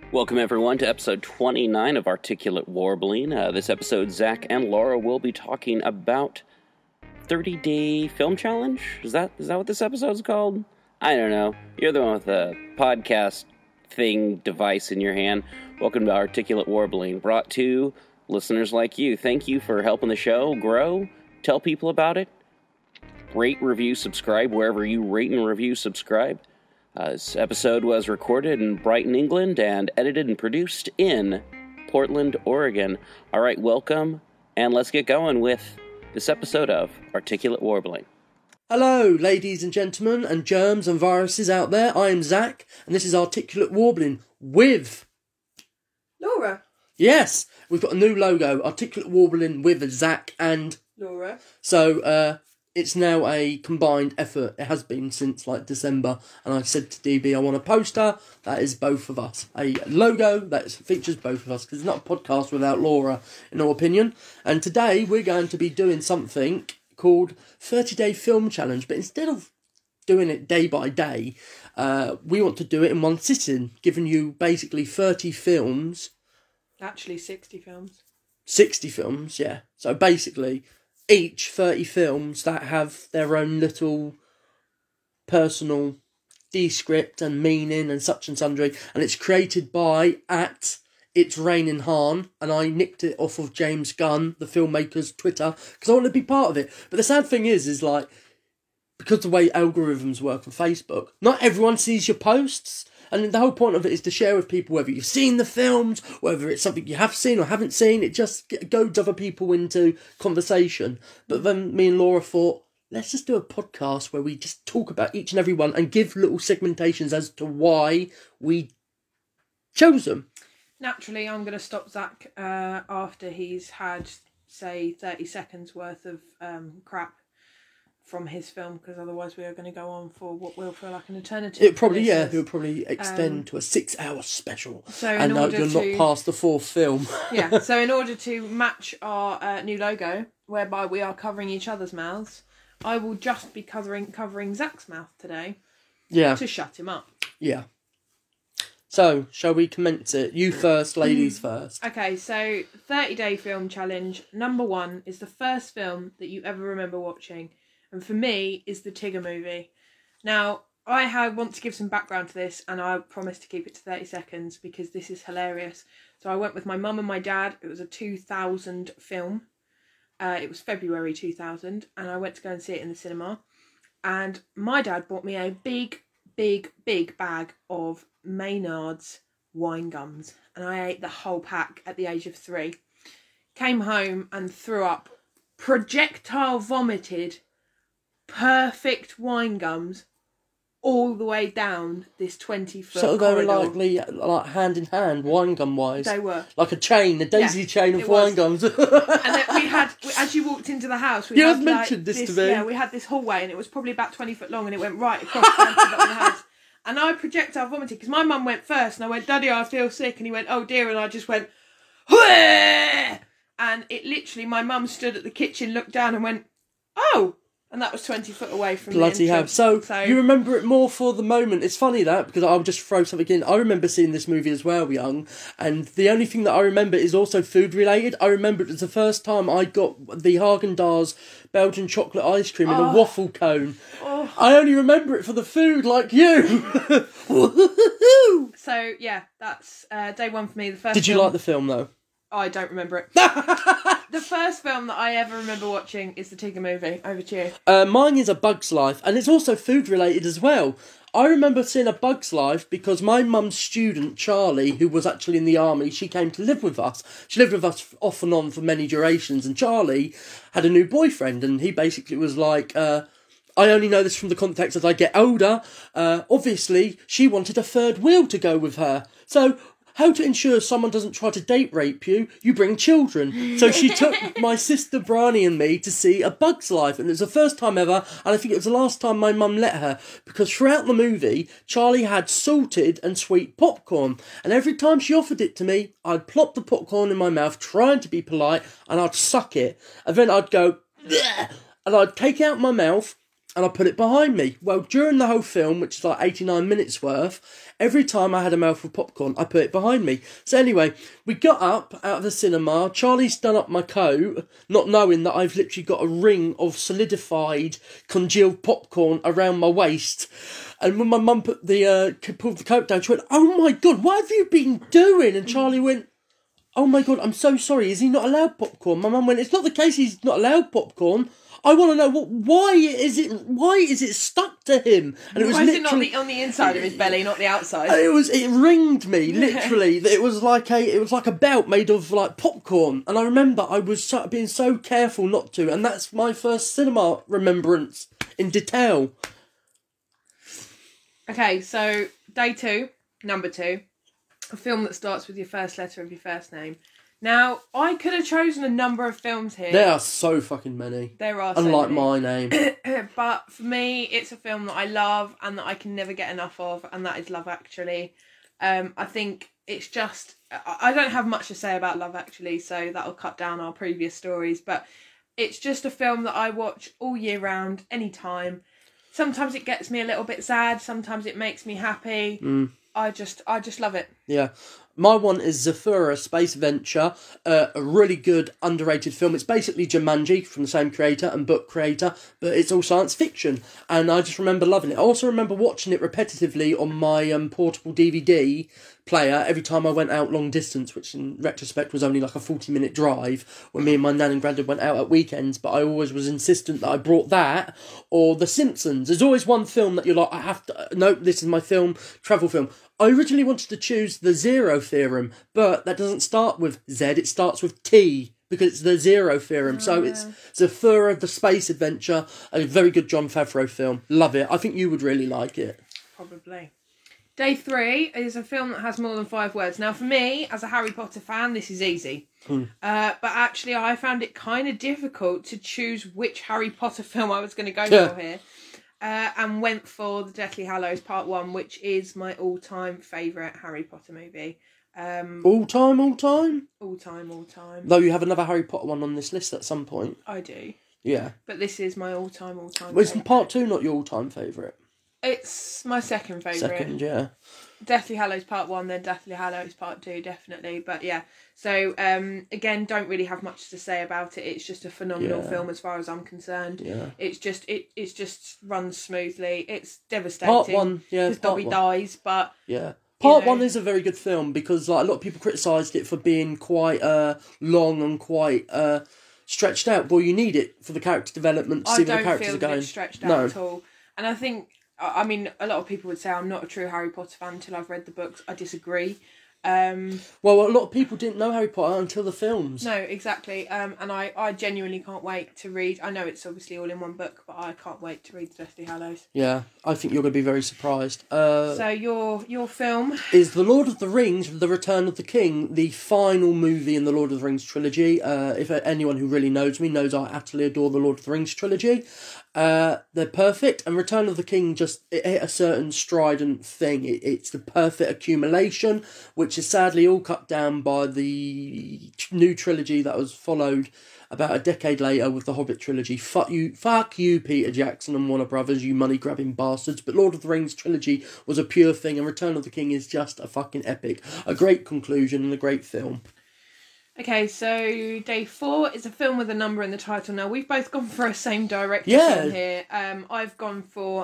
Welcome, everyone, to episode 29 of Articulate Warbling. This episode, Zach and Laura will be talking about 30-Day Film Challenge? Is that what this episode's called? I don't know. You're the one with the podcast thing device in your hand. Welcome to Articulate Warbling, brought to listeners like you. Thank you for helping the show grow. Tell people about it. Rate, review, subscribe wherever you rate and review, subscribe. This episode was recorded in Brighton, England, and edited and produced in Portland, Oregon. All right, welcome, and let's get going with this episode of Articulate Warbling. Hello, ladies and gentlemen, and germs and viruses out there. I am Zach, and this is Articulate Warbling with Laura. Yes, we've got a new logo, Articulate Warbling with Zach and Laura. So, it's now a combined effort. It has been since, December. And I said to DB, I want a poster that is both of us. A logo that features both of us. Because it's not a podcast without Laura, in our opinion. And today, we're going to be doing something called 30-Day Film Challenge. But instead of doing it day by day, we want to do it in one sitting. Giving you basically 30 films. Actually, 60 films. 60 films, yeah. So basically, each 30 films that have their own little personal descript and meaning and such and sundry. And it's created by It's Raining Han. And I nicked it off of James Gunn, the filmmaker's Twitter, because I want to be part of it. But the sad thing is because the way algorithms work on Facebook, not everyone sees your posts. And the whole point of it is to share with people whether you've seen the films, whether it's something you have seen or haven't seen. It just goads other people into conversation. But then me and Laura thought, let's just do a podcast where we just talk about each and every one and give little segmentations as to why we chose them. Naturally, I'm going to stop Zach after he's had, say, 30 seconds worth of crap from his film, because otherwise we are going to go on for what will feel like an eternity. It will probably extend to a 6-hour special. So and you're not past the fourth film. Yeah, so in order to match our new logo, whereby we are covering each other's mouths, I will just be covering Zach's mouth today. Yeah. To shut him up. Yeah. So, shall we commence it? You first, ladies first. Okay, so 30-Day Film Challenge. Number 1 is the first film that you ever remember watching. And for me, is the Tigger movie. Now, I want to give some background to this, and I promise to keep it to 30 seconds, because this is hilarious. So I went with my mum and my dad. It was a 2000 film. It was February 2000, and I went to go and see it in the cinema. And my dad bought me a big, big, big bag of Maynard's wine gums. And I ate the whole pack at the age of 3. Came home and threw up. Projectile vomited perfect wine gums all the way down this 20-foot So they corridor. were like hand in hand, wine gum wise. They were. Like a chain, a daisy chain of wine gums. And then we had, as you walked into the house, we had mentioned this to me. Yeah, we had this hallway, and it was probably about 20 foot long, and it went right across the front of the house. And I projectile vomited, because my mum went first, and I went, Daddy, I feel sick. And he went, oh dear, and I just went, Hwee! And it literally, my mum stood at the kitchen, looked down and went, oh! And that was 20 foot away from Bloody the hell. entrance. So you remember it more for the moment. It's funny that, because I'll just throw something in. I remember seeing this movie as well, young. And the only thing that I remember is also food related. I remember it was the first time I got the Haagen-Dazs Belgian chocolate ice cream in a waffle cone. Oh. I only remember it for the food, like you. So, yeah, that's day 1 for me. The first. Did you like the film, though? I don't remember it. The first film that I ever remember watching is the Tigger movie. Over to you. Mine is A Bug's Life, and it's also food related as well. I remember seeing A Bug's Life because my mum's student, Charlie, who was actually in the army, she came to live with us. She lived with us off and on for many durations, and Charlie had a new boyfriend, and he basically was like, I only know this from the context as I get older. Obviously, she wanted a third wheel to go with her. So how to ensure someone doesn't try to date rape you, you bring children. So she took my sister Bryony and me to see A Bug's Life, and it was the first time ever, and I think it was the last time my mum let her, because throughout the movie, Charlie had salted and sweet popcorn, and every time she offered it to me, I'd plop the popcorn in my mouth, trying to be polite, and I'd suck it, and then I'd go, bleh, and I'd take it out my mouth, and I put it behind me. Well, during the whole film, which is like 89 minutes worth, every time I had a mouthful of popcorn, I put it behind me. So anyway, we got up out of the cinema. Charlie's done up my coat, not knowing that I've literally got a ring of solidified, congealed popcorn around my waist. And when my mum pulled the coat down, she went, "Oh my God, what have you been doing?" And Charlie went, "Oh my God, I'm so sorry. Is he not allowed popcorn?" My mum went, "It's not the case he's not allowed popcorn. I want to know why is it stuck to him?" And it was Why is it literally not on the inside of his belly, not the outside? and it ringed me literally. It was like a belt made of like popcorn. And I remember I was being so careful not to, and that's my first cinema remembrance in detail. Okay, so day 2, number 2, a film that starts with your first letter of your first name. Now, I could have chosen a number of films here. There are so fucking many. There are so Unlike many. my name. But for me, it's a film that I love and that I can never get enough of, and that is Love Actually. I think it's just... I don't have much to say about Love Actually, so that'll cut down our previous stories, but it's just a film that I watch all year round, anytime. Sometimes it gets me a little bit sad, sometimes it makes me happy. I just love it. Yeah. My one is Zafura, Space Venture, a really good, underrated film. It's basically Jumanji from the same creator and book creator, but it's all science fiction. And I just remember loving it. I also remember watching it repetitively on my portable DVD player every time I went out long distance, which in retrospect was only like a 40-minute drive when me and my nan and granddad went out at weekends. But I always was insistent that I brought that or The Simpsons. There's always one film that you're like, I have to... Nope, this is my film, travel film. I originally wanted to choose The Zero Theorem, but that doesn't start with Z, it starts with T, because it's The Zero Theorem. So it's Zafura, the Space Adventure, a very good Jon Favreau film. Love it. I think you would really like it. Probably. Day 3 is a film that has more than 5 words. Now, for me, as a Harry Potter fan, this is easy. But actually, I found it kind of difficult to choose which Harry Potter film I was going to go for here. And went for The Deathly Hallows Part 1, which is my all-time favourite Harry Potter movie. All time? All time. Though you have another Harry Potter one on this list at some point. I do. Yeah. But this is my all-time Well, is Part 2 not your all-time favourite? It's my second favourite. Second, yeah. Deathly Hallows Part 1, then Deathly Hallows Part 2, definitely. But yeah, so again, don't really have much to say about it. It's just a phenomenal film as far as I'm concerned. Yeah. It's just runs smoothly. It's devastating. Part 1, yeah. Because Dobby dies, but... Yeah. Part 1 is a very good film because like a lot of people criticised it for being quite long and quite stretched out. Well, you need it for the character development to see where the characters are going. I don't feel it's stretched out at all. And I think... I mean, a lot of people would say I'm not a true Harry Potter fan until I've read the books. I disagree. Well, a lot of people didn't know Harry Potter until the films. No, exactly. And I genuinely can't wait to read. I know it's obviously all in one book, but I can't wait to read The Deathly Hallows. Yeah, I think you're going to be very surprised. So your film is The Lord of the Rings: The Return of the King, the final movie in the Lord of the Rings trilogy. If anyone who really knows me knows I utterly adore the Lord of the Rings trilogy. They're perfect, and Return of the King it hit a certain strident thing. It's the perfect accumulation, which is sadly all cut down by the new trilogy that was followed about a decade later with the Hobbit trilogy. Fuck you, Peter Jackson and Warner Brothers, you money-grabbing bastards. But Lord of the Rings trilogy was a pure thing, and Return of the King is just a fucking epic. A great conclusion and a great film. Okay, so day 4 is a film with a number in the title. Now, we've both gone for a same director here. I've gone for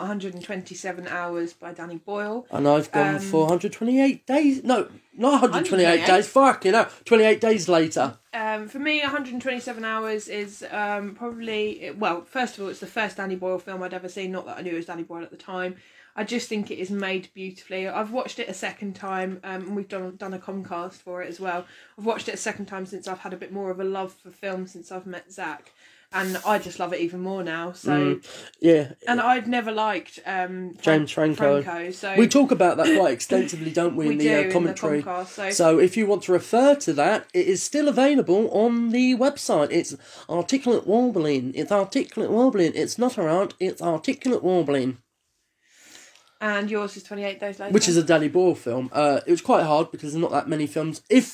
127 Hours by Danny Boyle. And I've gone for 128 days. No, not 128 days. Fuck, 28 days later. For me, 127 Hours is probably... Well, first of all, it's the first Danny Boyle film I'd ever seen. Not that I knew it was Danny Boyle at the time. I just think it is made beautifully. I've watched it a second time, and we've done a Comcast for it as well. I've watched it a second time since I've had a bit more of a love for film since I've met Zach, and I just love it even more now. So yeah, and I've never liked James Franco. So we talk about that quite extensively, don't we? In the commentary. In the Comcast, so if you want to refer to that, it is still available on the website. It's Articulate Warbling. It's Articulate Warbling. It's not around. It's Articulate Warbling. And yours is 28 Days Later. Which is a Danny Boyle film. It was quite hard because there's not that many films. If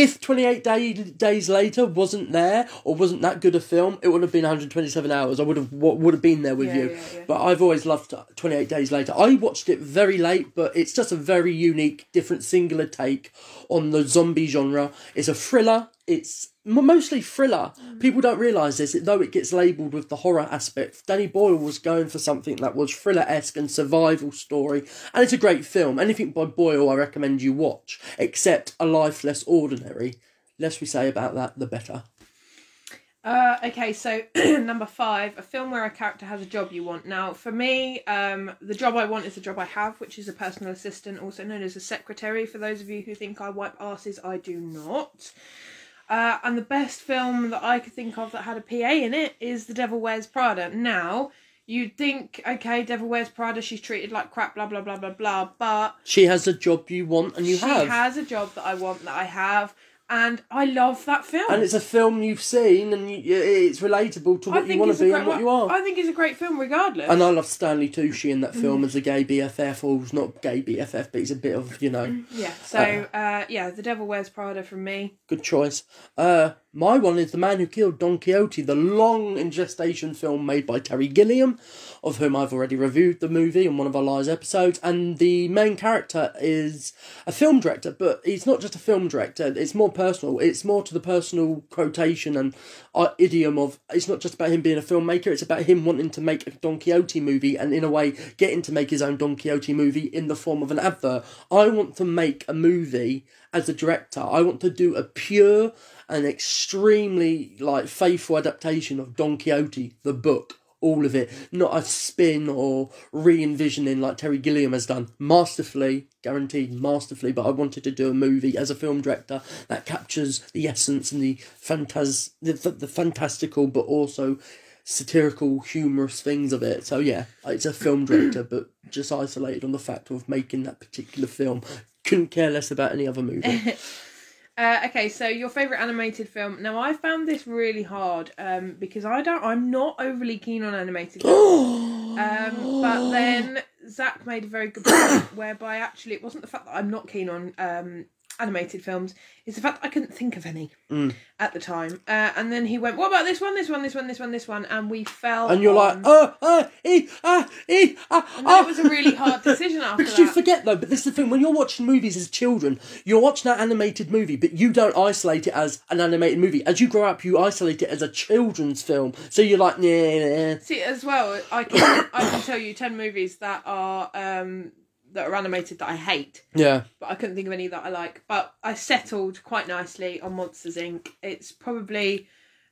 Days Later wasn't there or wasn't that good a film, it would have been 127 hours. I would have been there with you. Yeah. But I've always loved 28 Days Later. I watched it very late, but it's just a very unique, different, singular take on the zombie genre. It's a thriller. It's mostly thriller. People don't realise this, though it gets labelled with the horror aspect. Danny Boyle was going for something that was thriller-esque and survival story, and it's a great film. Anything by Boyle I recommend you watch, except A Life Less Ordinary. Less we say about that, the better. Okay, so number 5, a film where a character has a job you want. Now, for me, the job I want is the job I have, which is a personal assistant, also known as a secretary. For those of you who think I wipe arses, I do not. And the best film that I could think of that had a PA in it is The Devil Wears Prada. Now, you'd think, okay, Devil Wears Prada, she's treated like crap, blah, blah, blah, blah, blah, but... She has a job you want and you have. She has a job that I want, that I have, and I love that film. And it's a film you've seen and it's relatable to what you want to be and what you are. I think it's a great film regardless. And I love Stanley Tucci in that film as a gay BFF, or he's not gay BFF, but he's a bit of, Yeah, so, The Devil Wears Prada from me. Good choice. My one is The Man Who Killed Don Quixote, the long in gestation film made by Terry Gilliam, of whom I've already reviewed the movie in one of our live episodes. And the main character is a film director, but he's not just a film director, it's more personal. It's more to the personal quotation and idiom of, it's not just about him being a filmmaker, it's about him wanting to make a Don Quixote movie and in a way getting to make his own Don Quixote movie in the form of an advert. I want to make a movie as a director. I want to do a pure and extremely faithful adaptation of Don Quixote, the book, all of it, not a spin or re-envisioning like Terry Gilliam has done. Masterfully, guaranteed masterfully, but I wanted to do a movie as a film director that captures the essence and the fantastical but also satirical, humorous things of it. So yeah, it's a film director, but just isolated on the fact of making that particular film. Couldn't care less about any other movie. Okay, so your favourite animated film. Now, I found this really hard because I'm not overly keen on animated films. But then Zach made a very good point whereby actually it wasn't the fact that I'm not keen on animated films, it's the fact that I couldn't think of any at the time. And then he went, what about this one, and we fell and you're on... like, And then it was a really hard decision after because that. you forget though, but this is the thing, when you're watching movies as children, you're watching that animated movie, but you don't isolate it as an animated movie. As you grow up, you isolate it as a children's film. So you're like, nah. See, as well, I can tell you 10 movies that are animated that I hate. Yeah. But I couldn't think of any that I like. But I settled quite nicely on Monsters, Inc. It's probably,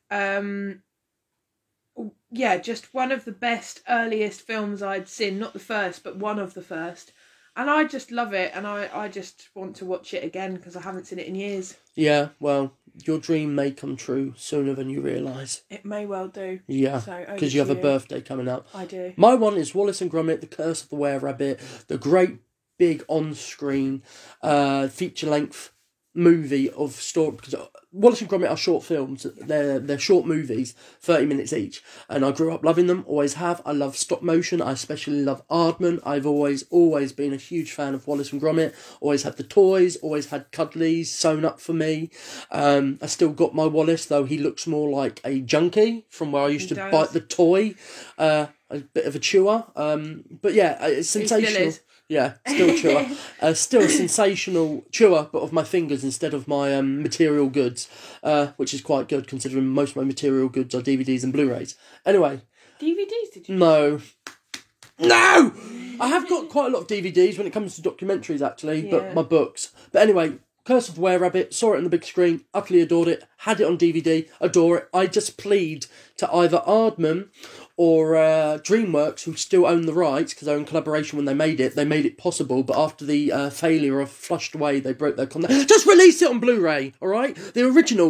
just one of the best, earliest films I'd seen. Not the first, but one of the first. And I just love it. And I just want to watch it again because I haven't seen it in years. Yeah, well, your dream may come true sooner than you realise. It may well do. Yeah, because you have a birthday coming up. I do. My one is Wallace and Gromit, The Curse of the Were-Rabbit, the great big on-screen feature-length movie of story. Because Wallace and Gromit are short films. They're short movies, 30 minutes each. And I grew up loving them, always have. I love stop motion. I especially love Aardman. I've always been a huge fan of Wallace and Gromit. Always had the toys, always had cuddlies sewn up for me. I still got my Wallace, though he looks more like a junkie from where I used to bite the toy. A bit of a chewer. But yeah, it's sensational. He still is. Yeah, still chewer. Still a sensational chewer, but of my fingers instead of my material goods, which is quite good considering most of my material goods are DVDs and Blu-rays. Anyway. DVDs, did you? No! I have got quite a lot of DVDs when it comes to documentaries, actually, but my books. But anyway, Curse of the Were-Rabbit, saw it on the big screen, utterly adored it, had it on DVD, adore it. I just plead to either Aardman or DreamWorks, who still own the rights, because they're in collaboration when they made it possible, but after the failure of Flushed Away, they broke their contract. Just release it on Blu-ray, alright? The original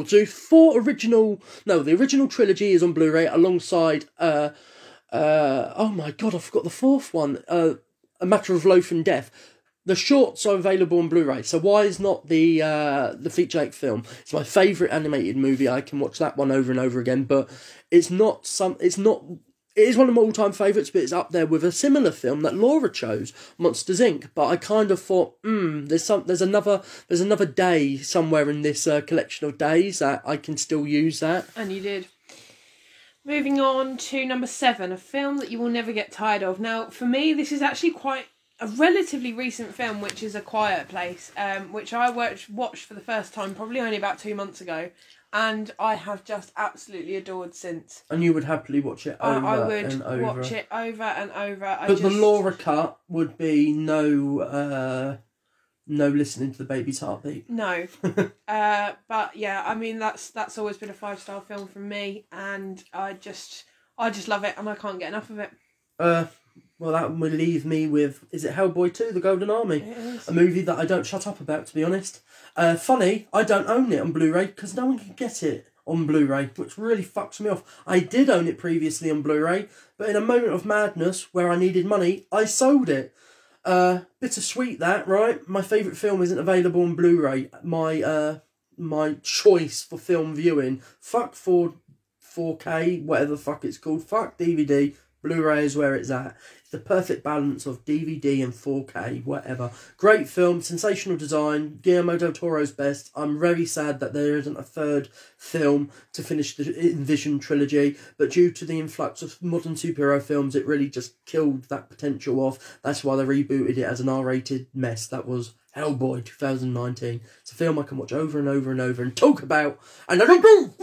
trilogy is on Blu-ray, alongside, oh my god, I forgot the fourth one, A Matter of Loaf and Death. The shorts are available on Blu-ray, so why is not the feature-length film? It's my favourite animated movie. I can watch that one over and over again, but it's not it is one of my all-time favourites, but it's up there with a similar film that Laura chose, Monsters Inc. But I kind of thought, there's another day somewhere in this collection of days that I can still use that. And you did. Moving on to number 7, a film that you will never get tired of. Now, for me, this is actually quite a relatively recent film, which is A Quiet Place, which I watched for the first time probably only about 2 months ago, and I have just absolutely adored since. And you would happily watch it over and over. I would watch it over and over. But the Laura cut would be no listening to the baby's heartbeat. No. But yeah, I mean, that's always been a 5-star film from me, and I just love it, and I can't get enough of it. Well, that would leave me with, is it Hellboy 2, The Golden Army? It is. A movie that I don't shut up about, to be honest. Funny, I don't own it on Blu-ray because no one can get it on Blu-ray, which really fucks me off. I did own it previously on Blu-ray, but in a moment of madness where I needed money, I sold it. Bittersweet that, right? My favourite film isn't available on Blu-ray. My choice for film viewing, fuck 4K, whatever the fuck it's called, fuck DVD, Blu-ray is where it's at. It's the perfect balance of DVD and 4K, whatever. Great film, sensational design, Guillermo del Toro's best. I'm very sad that there isn't a third film to finish the Envision trilogy, but due to the influx of modern superhero films, it really just killed that potential off. That's why they rebooted it as an R-rated mess. That was Hellboy 2019. It's a film I can watch over and over and over and talk about. And I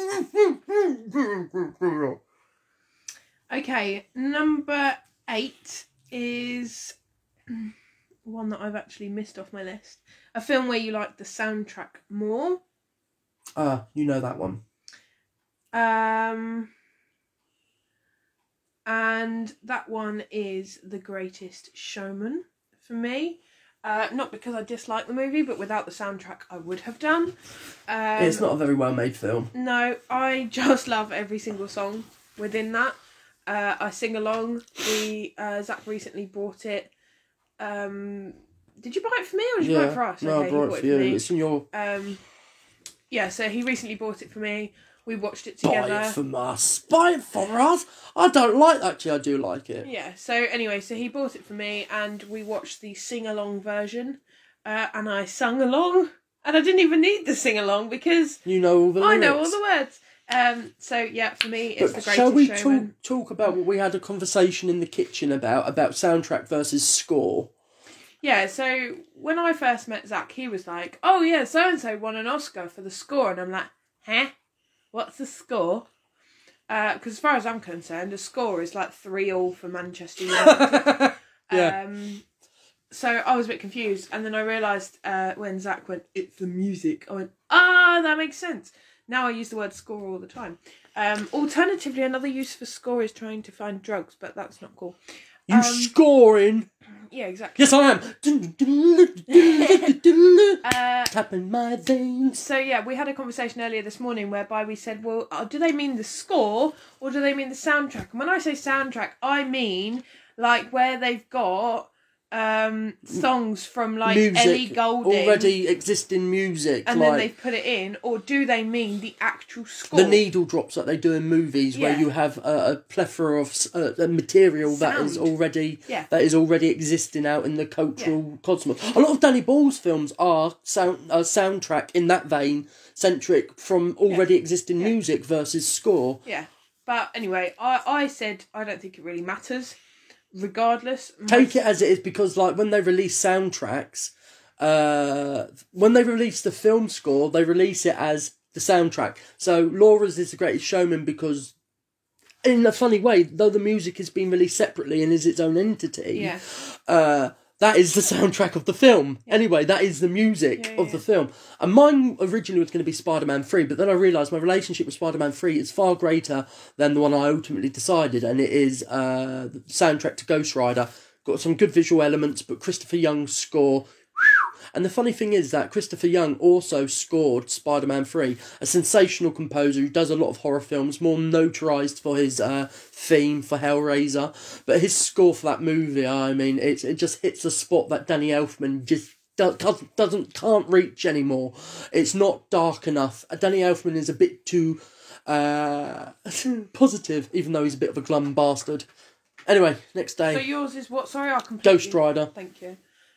don't. Okay, number 8 is one that I've actually missed off my list. A film where you like the soundtrack more. You know that one. And that one is The Greatest Showman for me. Not because I dislike the movie, but without the soundtrack I would have done. It's not a very well made film. No, I just love every single song within that. I sing along. Zach recently bought it. Did you buy it for me or did you buy it for us? No, I bought it for you. It's in your... Yeah, so he recently bought it for me. We watched it together. Buy it from us. Buy it for us. I don't like... Actually, I do like it. Yeah, so anyway, so he bought it for me and we watched the sing-along version. And I sung along. And I didn't even need the sing-along because... You know all the lyrics. I know all the words. So yeah, for me, it's The Greatest Shall we Showman. talk about what we had a conversation in the kitchen about soundtrack versus score? Yeah, so when I first met Zach, he was like, "Oh yeah, so and so won an Oscar for the score," and I'm like, "Huh? What's the score?" Because as far as I'm concerned, the score is like 3-3 for Manchester United. Yeah. So I was a bit confused, and then I realised when Zach went, "It's the music," I went, that makes sense. Now I use the word score all the time. Alternatively, another use for score is trying to find drugs, but that's not cool. You scoring? Yeah, exactly. Yes, I am. Tapping my veins. So yeah, we had a conversation earlier this morning whereby we said, well, do they mean the score or do they mean the soundtrack? And when I say soundtrack, I mean like where they've got songs from like music, Ellie Goulding, already existing music, and then they've put it in, or do they mean the actual score? The needle drops that they do in movies, where you have a plethora of material that is already existing out in the cultural cosmos. A lot of Danny Boyle's films are soundtrack in that vein, centric from already existing music versus score. Yeah, but anyway, I said I don't think it really matters. Regardless, take it as it is, because like when they release soundtracks, when they release the film score, they release it as the soundtrack. So Laura's is The Greatest Showman because, in a funny way, though the music has been released separately and is its own entity, that is the soundtrack of the film. Yeah. Anyway, that is the music of the film. And mine originally was going to be Spider-Man 3, but then I realised my relationship with Spider-Man 3 is far greater than the one I ultimately decided, and it is the soundtrack to Ghost Rider. Got some good visual elements, but Christopher Young's score... And the funny thing is that Christopher Young also scored Spider-Man 3, a sensational composer who does a lot of horror films, more notarized for his theme for Hellraiser. But his score for that movie, I mean, it just hits a spot that Danny Elfman just can't reach anymore. It's not dark enough. Danny Elfman is a bit too positive, even though he's a bit of a glum bastard. Anyway, next day. So yours is what? Sorry, I completely... Ghost Rider. Thank you.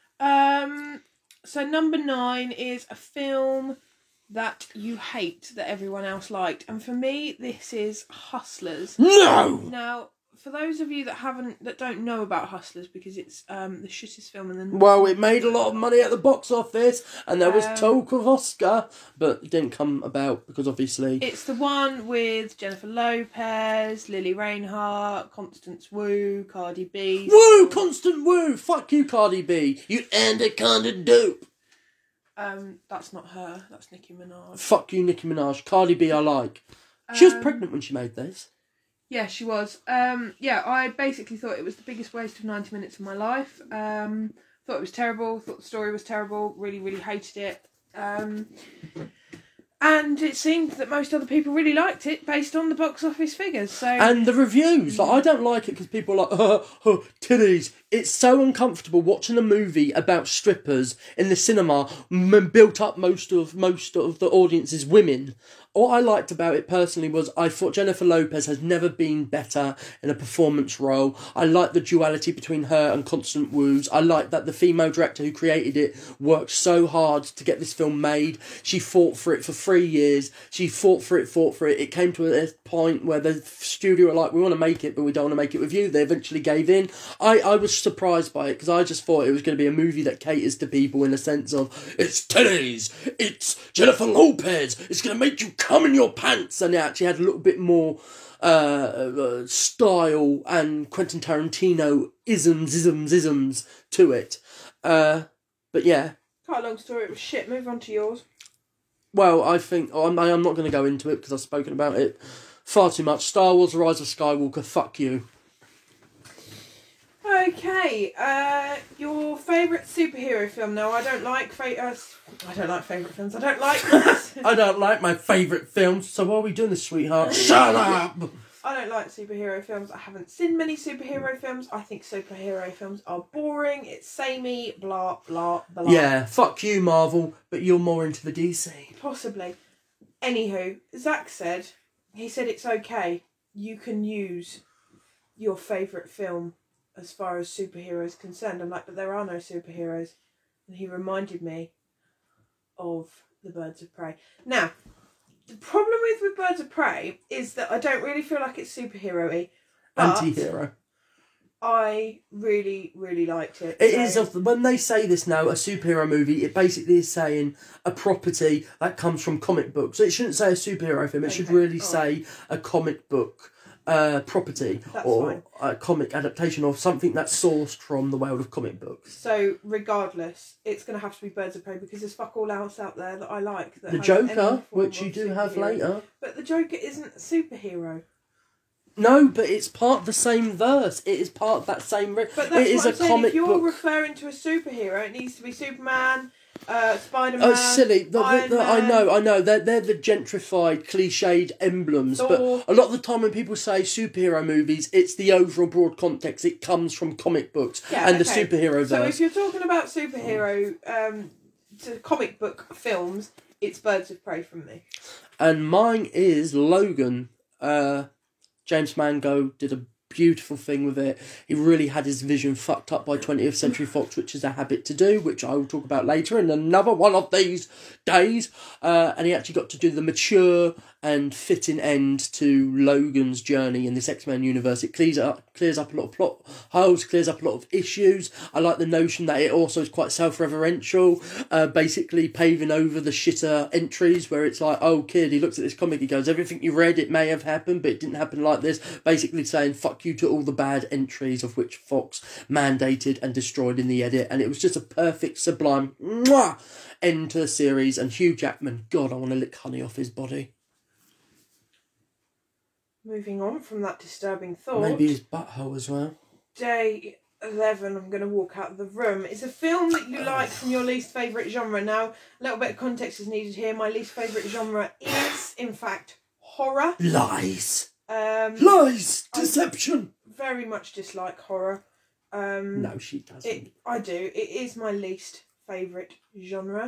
So number 9 is a film that you hate that everyone else liked, and for me, this is Hustlers. No. Now, for those of you that don't know about Hustlers, because it's the shittest film in the... Well, it made a lot of money at the box office, and there was talk of Oscar, but it didn't come about because obviously... It's the one with Jennifer Lopez, Lily Reinhart, Constance Wu, Cardi B. Woo! Constant woo! Fuck you, Cardi B. You anaconda dope. That's not her. That's Nicki Minaj. Fuck you, Nicki Minaj. Cardi B I like. She was pregnant when she made this. Yeah, she was. I basically thought it was the biggest waste of 90 minutes of my life. Thought it was terrible. Thought the story was terrible. Really, really hated it. And it seemed that most other people really liked it based on the box office figures. So and the reviews. Like, I don't like it because people are like, titties. It's so uncomfortable watching a movie about strippers in the cinema, built up most of the audience is women. What I liked about it personally was I thought Jennifer Lopez has never been better in a performance role. I like the duality between her and Constance Wu's. I like that the female director who created it worked so hard to get this film made. She fought for it for 3 years. She fought for it. It came to a point where the studio were like, we want to make it, but we don't want to make it with you. They eventually gave in. I was surprised by it because I just thought it was going to be a movie that caters to people in a sense of, it's titties, it's Jennifer Lopez, it's going to make you come in your pants, and it actually had a little bit more style and Quentin Tarantino isms to it. But yeah. Quite a long story. It was shit. Move on to yours. Well, I think I'm not going to go into it because I've spoken about it far too much. Star Wars: The Rise of Skywalker. Fuck you. Okay, your favourite superhero film? No, I don't like favourite films. I don't like... I don't like my favourite films, so why are we doing this, sweetheart? Shut up! I don't like superhero films. I haven't seen many superhero films. I think superhero films are boring. It's samey, blah, blah, blah. Yeah, fuck you, Marvel, but you're more into the DC. Possibly. Anywho, Zach said, it's okay. You can use your favourite film as far as superheroes concerned. I'm like, but there are no superheroes. And he reminded me of the Birds of Prey. Now, the problem with Birds of Prey is that I don't really feel like it's superhero-y. Anti-hero. I really, really liked it. It is, when they say this now, a superhero movie, it basically is saying a property that comes from comic books. So it shouldn't say a superhero film, it should really say a comic book property. That's or fine. A comic adaptation or something that's sourced from the world of comic books. So regardless, it's going to have to be Birds of Prey because there's fuck all else out there that I like. That The has Joker, any form which you of do have superhero. later. But the Joker isn't a superhero. No, but it's part of the same verse. It is part of that same... But that's it is what I'm a saying. comic If you're book. referring to a superhero, it needs to be Superman, Spider-Man, Oh, silly. Iron Man. I know. They're the gentrified, cliched emblems. Thor. But a lot of the time when people say superhero movies, it's the overall broad context. It comes from comic books and the superhero So verse. if you're talking about superhero to comic book films, it's Birds of Prey from me. And mine is Logan. James Mango did a beautiful thing with it. He really had his vision fucked up by 20th Century Fox, which is a habit to do, which I will talk about later in another one of these days. And he actually got to do the mature and fitting end to Logan's journey in this X-Men universe. It clears up a lot of plot holes, clears up a lot of issues. I like the notion that it also is quite self-referential, basically paving over the shitter entries where it's like, oh kid, he looks at this comic, he goes, everything you read, it may have happened, but it didn't happen like this. Basically saying, fuck you to all the bad entries of which Fox mandated and destroyed in the edit. And it was just a perfect, sublime end to the series. And Hugh Jackman, God, I want to lick honey off his body. Moving on from that disturbing thought. Maybe his butthole as well. Day 11, I'm going to walk out of the room. It's a film that you like from your least favourite genre. Now, a little bit of context is needed here. My least favourite genre is, in fact, horror. Lies. Lies. Deception. Very much dislike horror. No, she doesn't. I do. It is my least favourite genre.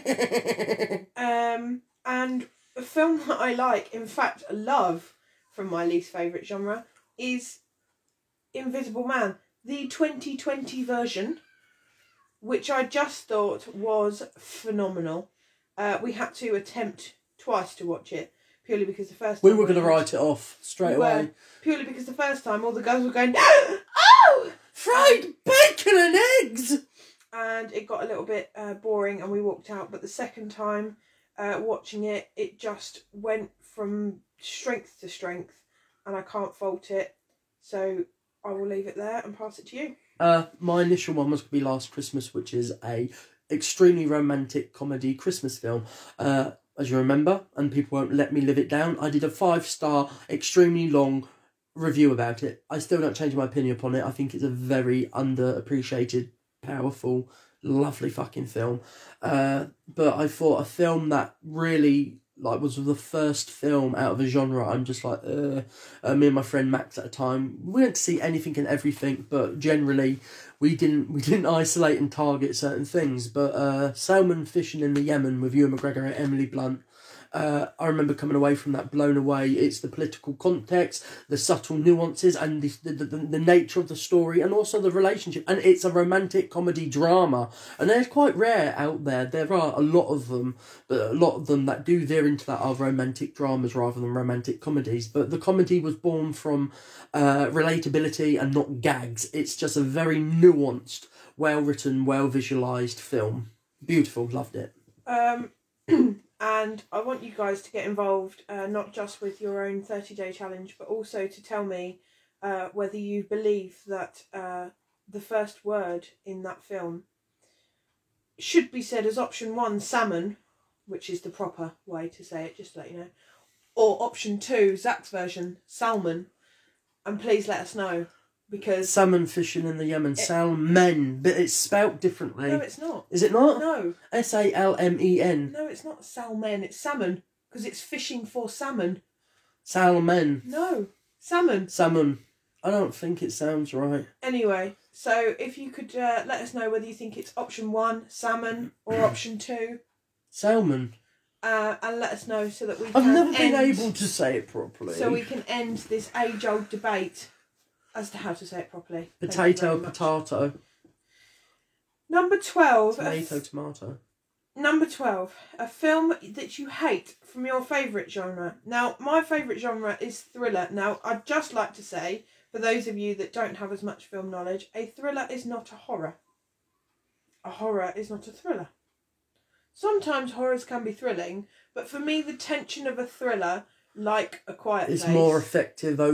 And a film that I like, in fact, love from my least favourite genre, is Invisible Man, the 2020 version, which I just thought was phenomenal. We had to attempt twice to watch it, purely because the first time we were going to write it off straight away. Purely because the first time all the girls were going, oh! Fried bacon and eggs! And it got a little bit boring and we walked out. But the second time watching it, it just went from strength to strength and I can't fault it. So I will leave it there and pass it to you. My initial one was going to be Last Christmas, which is a extremely romantic comedy Christmas film. As you remember, and people won't let me live it down, I did a 5-star, extremely long review about it. I still don't change my opinion upon it. I think it's a very underappreciated, powerful, lovely fucking film. But I thought a film that really was the first film out of a genre. I'm just like, me and my friend Max at the time, we went to see anything and everything, but generally we didn't isolate and target certain things. But salmon fishing in the Yemen with Ewan McGregor and Emily Blunt. I remember coming away from that blown away. It's the political context, the subtle nuances, and the nature of the story, and also the relationship. And it's a romantic comedy drama, and they're quite rare out there. There are a lot of them, but a lot of them that do veer into that are romantic dramas rather than romantic comedies. But the comedy was born from relatability and not gags. It's just a very nuanced, well-written, well-visualised film. Beautiful, loved it. And I want you guys to get involved, not just with your own 30-day challenge, but also to tell me whether you believe that the first word in that film should be said as option 1, salmon, which is the proper way to say it, just to let you know, or option 2, Zach's version, salmon. And please let us know, because... Salmon fishing in the Yemen, salmon, but it's spelt differently. No, it's not. Is it not? No. Salmen. No, it's not salmon, it's salmon, because it's fishing for salmon. Salmon. No, salmon. Salmon. I don't think it sounds right. Anyway, so if you could let us know whether you think it's option 1, salmon, or option 2. Salmon. And let us know so that we can I've never been able to say it properly. So we can end this age-old debate as to how to say it properly. Potato. Number 12. Tomato. Number 12. A film that you hate from your favourite genre. Now, my favourite genre is thriller. Now, I'd just like to say, for those of you that don't have as much film knowledge, a thriller is not a horror. A horror is not a thriller. Sometimes horrors can be thrilling, but for me, the tension of a thriller, like A Quiet Place, is more effective over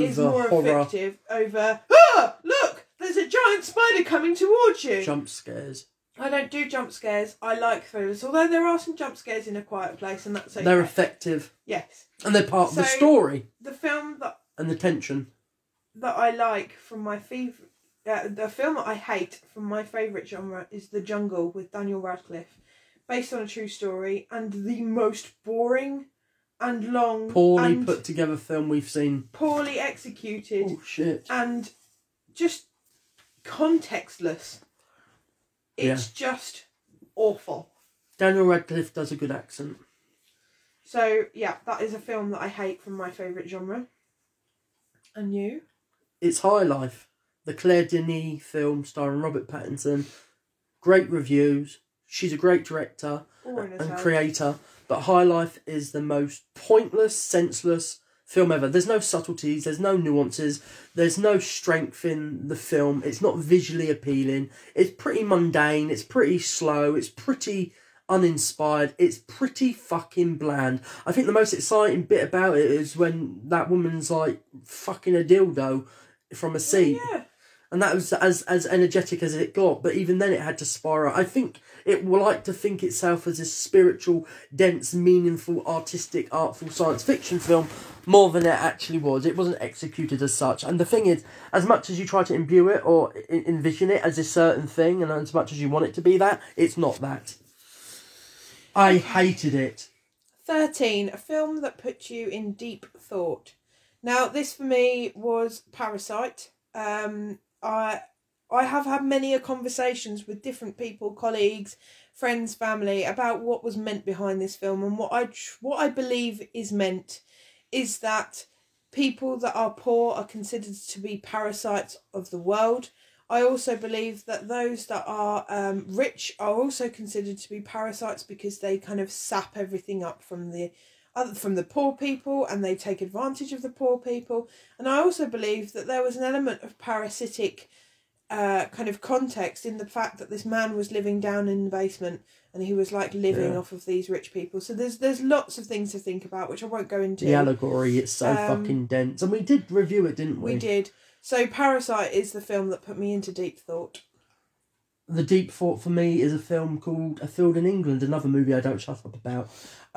over, look, there's a giant spider coming towards you. Jump scares. I don't do jump scares. I like thrillers, although there are some jump scares in A Quiet Place, and that's okay. They're effective. Yes. And they're part of the story. The film that... And the tension. That I like from my favourite... the film that I hate from my favourite genre is The Jungle with Daniel Radcliffe, based on a true story, and the most boring and long... Poorly put together film we've seen. Poorly executed. Oh, shit. And just contextless. It's just awful. Daniel Radcliffe does a good accent. So, yeah, that is a film that I hate from my favourite genre. And you? It's High Life, the Claire Denis film starring Robert Pattinson. Great reviews. She's a great director and creator. But High Life is the most pointless, senseless film ever. There's no subtleties, there's no nuances, there's no strength in the film. It's not visually appealing. It's pretty mundane, it's pretty slow, it's pretty uninspired, it's pretty fucking bland. I think the most exciting bit about it is when that woman's like fucking a dildo from a seat. Yeah. And that was as energetic as it got, but even then it had to spiral. I think it will like to think itself as a spiritual, dense, meaningful, artistic, artful science fiction film more than it actually was. It wasn't executed as such. And the thing is, as much as you try to imbue it or envision it as a certain thing, and as much as you want it to be that, it's not that. I hated it. 13, a film that put you in deep thought. Now, this for me was Parasite. I have had many conversations with different people, colleagues, friends, family about what was meant behind this film, and what I believe is meant is that people that are poor are considered to be parasites of the world. I also believe that those that are rich are also considered to be parasites because they kind of sap everything up from the poor people, and they take advantage of the poor people. And I also believe that there was an element of parasitic kind of context in the fact that this man was living down in the basement and he was like living off of these rich people. So there's lots of things to think about, which I won't go into. The allegory, it's so fucking dense. And we did review it, didn't we? We did. So Parasite is the film that put me into deep thought. The deep thought for me is a film called A Field in England, another movie I don't shut up about.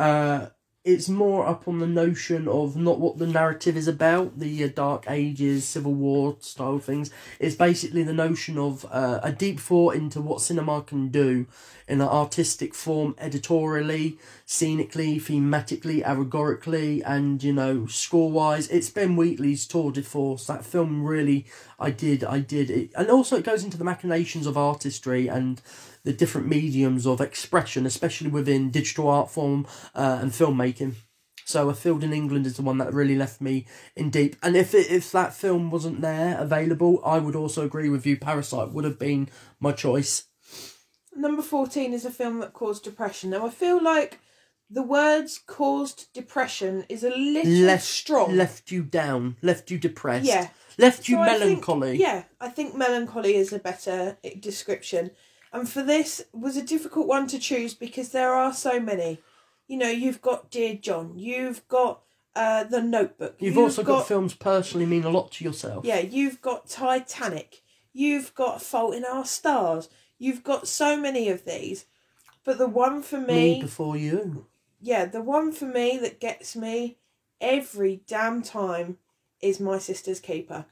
It's more up on the notion of not what the narrative is about, the Dark Ages, Civil War style things. It's basically the notion of a deep thought into what cinema can do in an artistic form, editorially, scenically, thematically, allegorically, and, you know, score-wise. It's Ben Wheatley's tour de force. That film really, I did it. And also it goes into the machinations of artistry and the different mediums of expression, especially within digital art form and filmmaking. So A Field in England is the one that really left me in deep. And if that film wasn't there, available, I would also agree with you. Parasite would have been my choice. Number 14 is a film that caused depression. Now, I feel like the words caused depression is a little strong. Left you down, left you depressed. Yeah. Left you melancholy. I think melancholy is a better description. And for this was a difficult one to choose because there are so many. You know, you've got Dear John, you've got The Notebook. You've also got films personally mean a lot to yourself. Yeah, you've got Titanic. You've got Fault in Our Stars. You've got so many of these. But the one for me... Me Before You. Yeah, the one for me that gets me every damn time is My Sister's Keeper.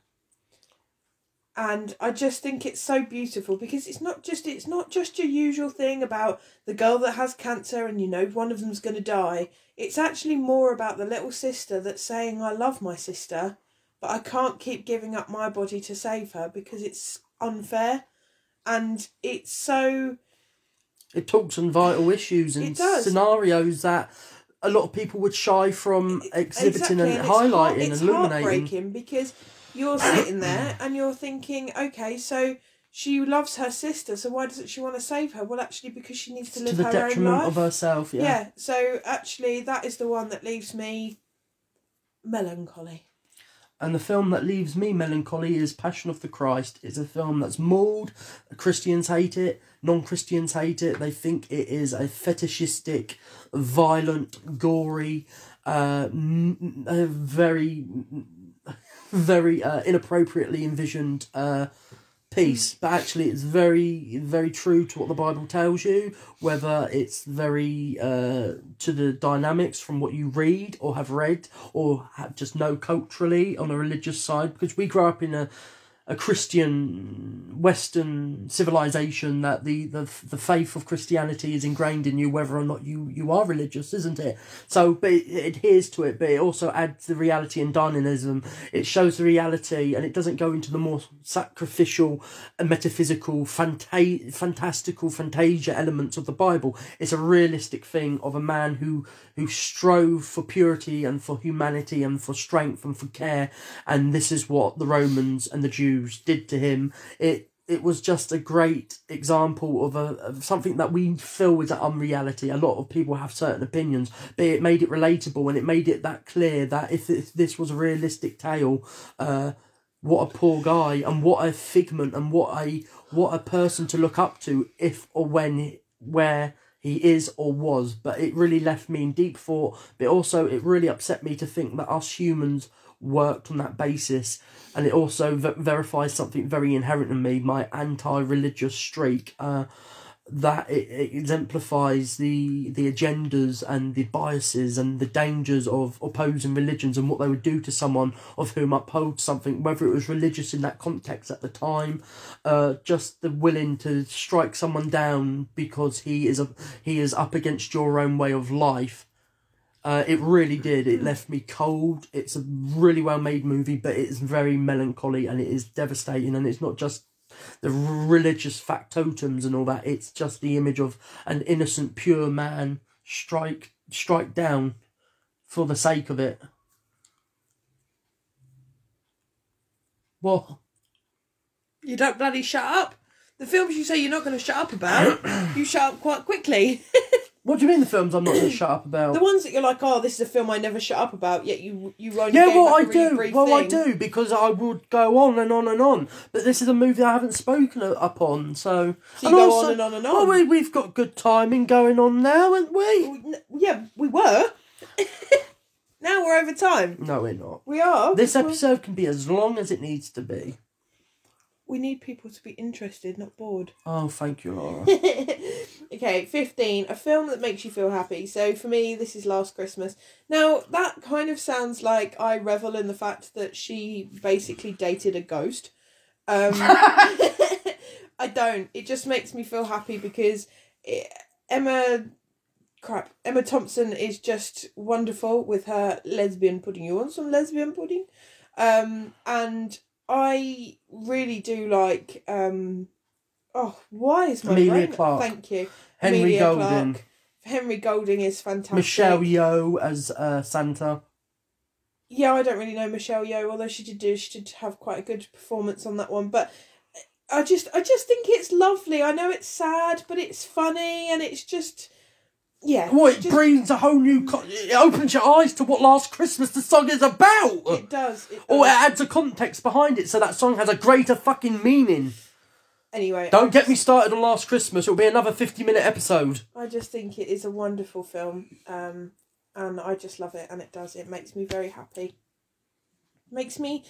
And I just think it's so beautiful because it's not just your usual thing about the girl that has cancer and, you know, one of them's going to die. It's actually more about the little sister that's saying, I love my sister, but I can't keep giving up my body to save her because it's unfair. And it's so... It talks on vital issues and scenarios that a lot of people would shy from exhibiting and highlighting and illuminating. It's heartbreaking because you're sitting there and you're thinking, okay, so she loves her sister, so why doesn't she want to save her? Well, actually, because she needs to live her own life. To the detriment of herself, yeah. Yeah, so actually that is the one that leaves me melancholy. And the film that leaves me melancholy is Passion of the Christ. It's a film that's mauled. Christians hate it. Non-Christians hate it. They think it is a fetishistic, violent, gory, very inappropriately envisioned piece. But actually it's very, very true to what the Bible tells you, whether it's very to the dynamics from what you read or have read or just know culturally on a religious side, because we grow up in a Christian Western civilization that the faith of Christianity is ingrained in you whether or not you are religious, isn't it? So but it adheres to it, but it also adds the reality and dynamism. It shows the reality and it doesn't go into the more sacrificial and metaphysical fantastical fantasia elements of the Bible. It's a realistic thing of a man who strove for purity and for humanity and for strength and for care, and this is what the Romans and the Jews did to him. It was just a great example of something that we feel is an unreality. A lot of people have certain opinions, but it made it relatable and it made it that clear that if this was a realistic tale, what a poor guy and what a figment and what a person to look up to if or when where he is or was. But it really left me in deep thought, but also it really upset me to think that us humans worked on that basis, and it also verifies something very inherent in me, my anti-religious streak, that it exemplifies the agendas and the biases and the dangers of opposing religions and what they would do to someone of whom upholds something, whether it was religious in that context at the time, just the willing to strike someone down because he is up against your own way of life. It really did. It left me cold. It's a really well-made movie, but it's very melancholy and it is devastating. And it's not just the religious factotums and all that. It's just the image of an innocent, pure man strike down for the sake of it. What? You don't bloody shut up. The films you say you're not going to shut up about, you shut up quite quickly. What do you mean the films I'm not going to shut up about? The ones that you're like, oh, this is a film I never shut up about, yet you only Yeah, gave well, like I a really do. brief Well, I thing. do, because I would go on and on and on. But this is a movie I haven't spoken upon, so... So you go on and on and on. Well, we've got good timing going on now, haven't we? Yeah, we were. Now we're over time. No, we're not. We are. This episode can be as long as it needs to be. We need people to be interested, not bored. Oh, thank you, Laura. Okay, 15. A film that makes you feel happy. So for me, this is Last Christmas. Now, that kind of sounds like I revel in the fact that she basically dated a ghost. I don't. It just makes me feel happy because Emma Thompson is just wonderful with her lesbian pudding. You want some lesbian pudding? And I really do like... why is my Emilia brain... Clarke. Thank you. Henry Emilia Golding. Clarke. Henry Golding is fantastic. Michelle Yeoh as Santa. Yeah, I don't really know Michelle Yeoh, although she did have quite a good performance on that one. But I just think it's lovely. I know it's sad, but it's funny, and it's just... Yeah. Well, it brings a whole new... it opens your eyes to what Last Christmas the song is about. It does. Or it adds a context behind it so that song has a greater fucking meaning. Anyway. Don't get me started on Last Christmas. It'll be another 50-minute episode. I just think it is a wonderful film. And I just love it, and it does. It makes me very happy. Makes me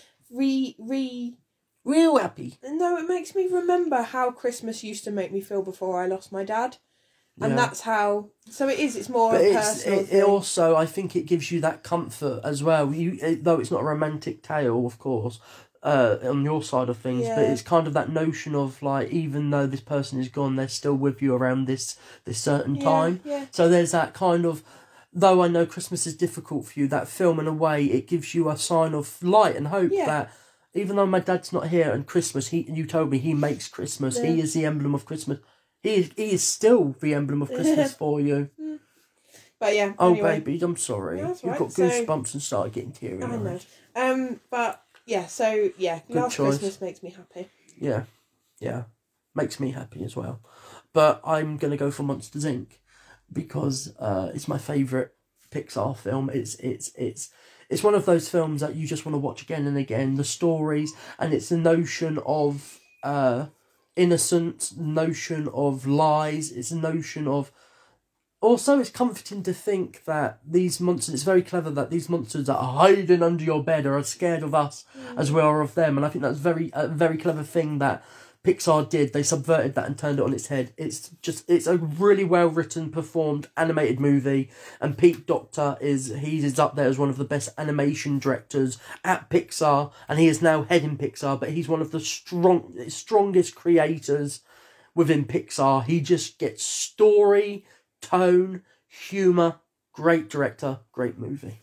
Real happy. No, it makes me remember how Christmas used to make me feel before I lost my dad. And that's how... So it is, it's more a personal thing. It also, I think it gives you that comfort as well. Though it's not a romantic tale, of course, on your side of things, but it's kind of that notion of, like, even though this person is gone, they're still with you around this certain time. Yeah. So there's that kind of... Though I know Christmas is difficult for you, that film, in a way, it gives you a sign of light and hope that... Even though my dad's not here and Christmas, you told me he makes Christmas. Yeah. He is the emblem of Christmas. He is still the emblem of Christmas for you. But yeah. Oh, anyway. Baby, I'm sorry. That's You've right. got goosebumps and started getting teary. I know. But yeah, so yeah, Last Christmas makes me happy. Yeah. Makes me happy as well. But I'm going to go for Monsters, Inc. because it's my favourite Pixar film. It's one of those films that you just want to watch again and again. The stories, and it's the notion of innocence, notion of lies. It's a notion of... Also, it's comforting to think that these monsters... It's very clever that these monsters that are hiding under your bed are as scared of us as we are of them. And I think that's a very clever thing that Pixar did. They subverted that and turned it on its head. It's a really well written, performed animated movie, and Pete Docter is up there as one of the best animation directors at Pixar, and he is now heading Pixar, but he's one of the strongest creators within Pixar. He just gets story, tone, humour, great director, great movie.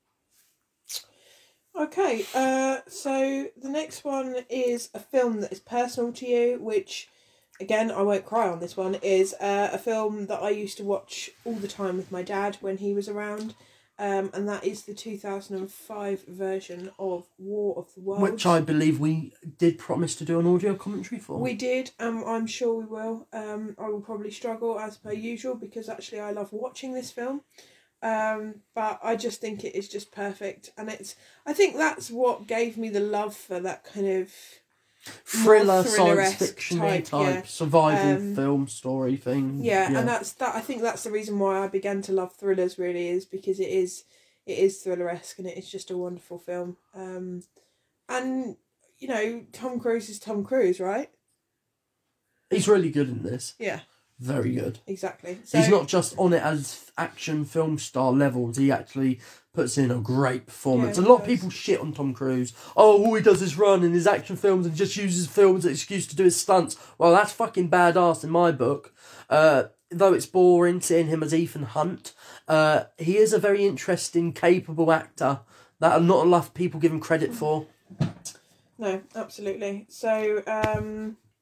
Okay, so the next one is a film that is personal to you, which, again, I won't cry on this one, is a film that I used to watch all the time with my dad when he was around, and that is the 2005 version of War of the Worlds. Which I believe we did promise to do an audio commentary for. We did, I'm sure we will. I will probably struggle, as per usual, because actually I love watching this film. But I just think it is just perfect, and I think that's what gave me the love for that kind of thriller science fiction type survival film story thing. Yeah, and I think that's the reason why I began to love thrillers, really, is because it is thriller-esque, and it is just a wonderful film. And you know, Tom Cruise is Tom Cruise, right? He's really good in this. Yeah. Very good. Exactly. So, he's not just on it as action film star levels, he actually puts in a great performance. A lot of people shit on Tom Cruise. Oh, all he does is run in his action films and just uses films as an excuse to do his stunts. Well, that's fucking badass in my book. Though it's boring seeing him as Ethan Hunt, he is a very interesting, capable actor that not enough people give him credit for. No, absolutely. So,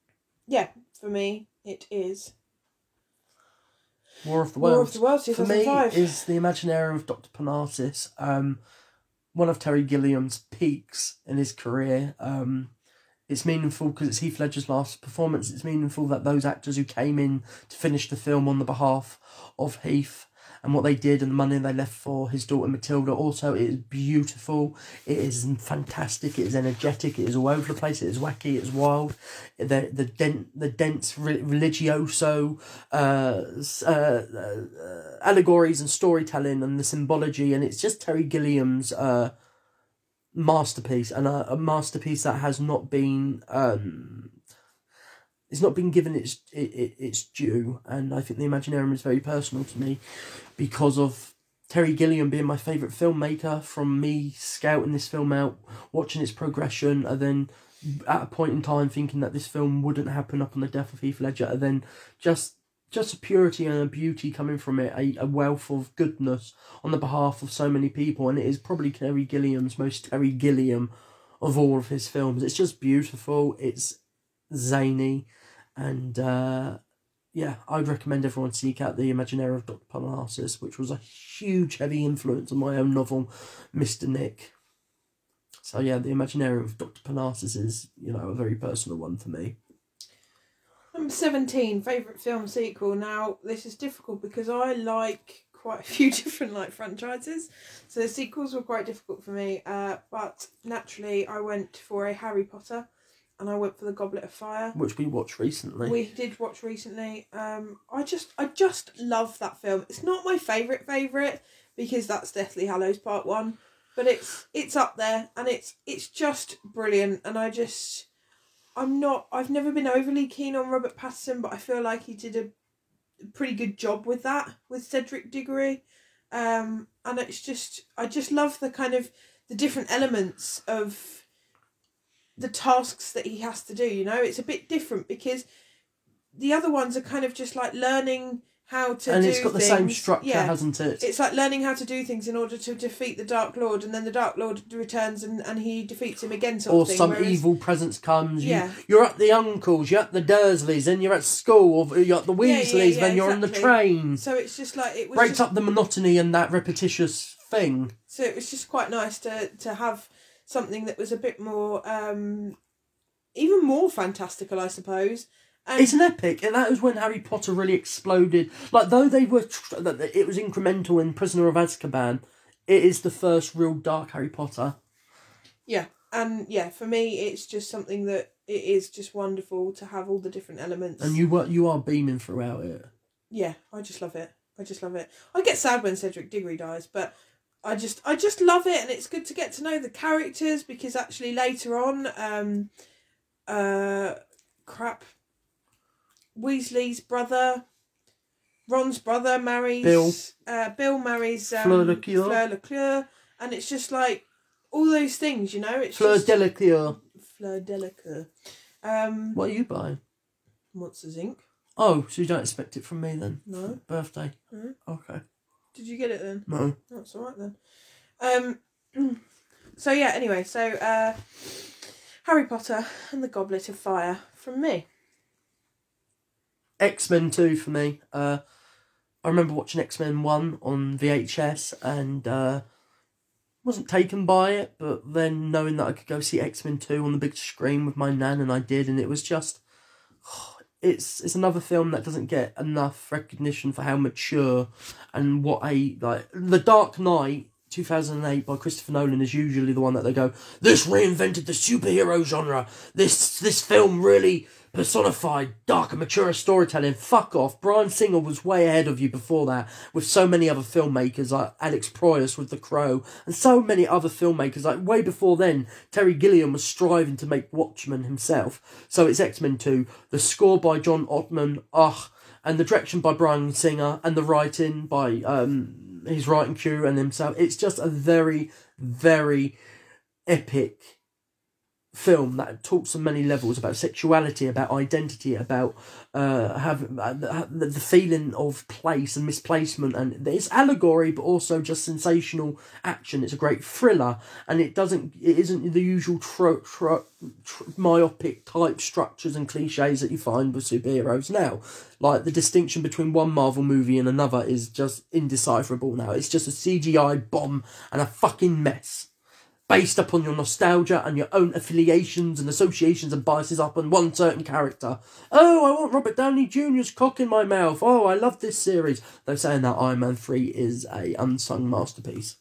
yeah, for me, it is War of the War Worlds. of the Worlds, For me, 2005. is The Imaginarium of Dr. Parnassus. One of Terry Gilliam's peaks in his career. It's meaningful because it's Heath Ledger's last performance. It's meaningful that those actors who came in to finish the film on the behalf of Heath and what they did and the money they left for his daughter Matilda. Also, it is beautiful. It is fantastic. It is energetic. It is all over the place. It is wacky. It is wild. The dense religioso allegories and storytelling and the symbology, and it's just Terry Gilliam's masterpiece, and a masterpiece that has not been it's not been given its due. And I think The Imaginarium is very personal to me because of Terry Gilliam being my favourite filmmaker, from me scouting this film out, watching its progression, and then at a point in time thinking that this film wouldn't happen upon the death of Heath Ledger, and then just a purity and a beauty coming from it, a wealth of goodness on the behalf of so many people. And it is probably Terry Gilliam's most Terry Gilliam of all of his films. It's just beautiful, it's zany, and I'd recommend everyone seek out The Imaginarium of Dr. Parnassus, which was a huge heavy influence on my own novel, Mr. Nick. So yeah, The Imaginarium of Dr. Parnassus is, a very personal one for me. Number 17, favourite film sequel. Now, this is difficult because I like quite a few different franchises, so the sequels were quite difficult for me, but naturally I went for a Harry Potter, and I went for The Goblet of Fire, which we watched recently. We did watch recently. I just love that film. It's not my favourite because that's Deathly Hallows Part 1, but it's up there, and it's just brilliant. And I've never been overly keen on Robert Pattinson, but I feel like he did a pretty good job with that, with Cedric Diggory. And I just love the kind of the different elements of the tasks that he has to do. It's a bit different because the other ones are kind of just like learning how to and do it's got the things. same structure, hasn't it? It's like learning how to do things in order to defeat the Dark Lord, and then the Dark Lord returns and he defeats him again, sort of thing. Or some evil presence comes. Yeah. You're at the uncles, you're at the Dursleys, then you're at school, or you're at the Weasleys, then you're on the train. So it's just like it was breaks up the monotony and that repetitious thing. So it was just quite nice to have something that was a bit more, even more fantastical, I suppose. And it's an epic, and that was when Harry Potter really exploded. Though they were, it was incremental in Prisoner of Azkaban, it is the first real dark Harry Potter. Yeah, and for me, it's just something that it is just wonderful to have all the different elements. And you are beaming throughout it. Yeah, I just love it. I get sad when Cedric Diggory dies, but I just love it, and it's good to get to know the characters, because actually later on, Weasley's brother, Ron's brother marries Bill. Bill marries Fleur Leclerc, and it's just like all those things, It's Fleur Delacour. Fleur Delacour. What are you buying? Monsters Inc. Oh, so you don't expect it from me then? No. Birthday. Mm-hmm. Okay. Did you get it then? No. That's all right then. So yeah. Anyway, Harry Potter and the Goblet of Fire from me. X-Men 2 for me. I remember watching X-Men 1 on VHS and wasn't taken by it, but then knowing that I could go see X-Men 2 on the big screen with my nan, and I did, and it was just... It's another film that doesn't get enough recognition for how mature and what The Dark Knight 2008 by Christopher Nolan is usually the one that they go, this reinvented the superhero genre. This film really personified dark and mature storytelling. Fuck off. Bryan Singer was way ahead of you before that, with so many other filmmakers like Alex Proyas with The Crow, and so many other filmmakers. Way before then, Terry Gilliam was striving to make Watchmen himself. So it's X-Men 2, the score by John Ottman, and the direction by Bryan Singer, and the writing by his writing crew and himself. It's just a very, very epic film that talks on many levels about sexuality, about identity, about the feeling of place and misplacement, and it's allegory but also just sensational action. It's a great thriller, and it isn't the usual myopic type structures and cliches that you find with superheroes now. Like, the distinction between one Marvel movie and another is just indecipherable now. It's just a CGI bomb and a fucking mess, based upon your nostalgia and your own affiliations and associations and biases up on one certain character. Oh, I want Robert Downey Jr.'s cock in my mouth. Oh, I love this series. They're saying that Iron Man 3 is a unsung masterpiece.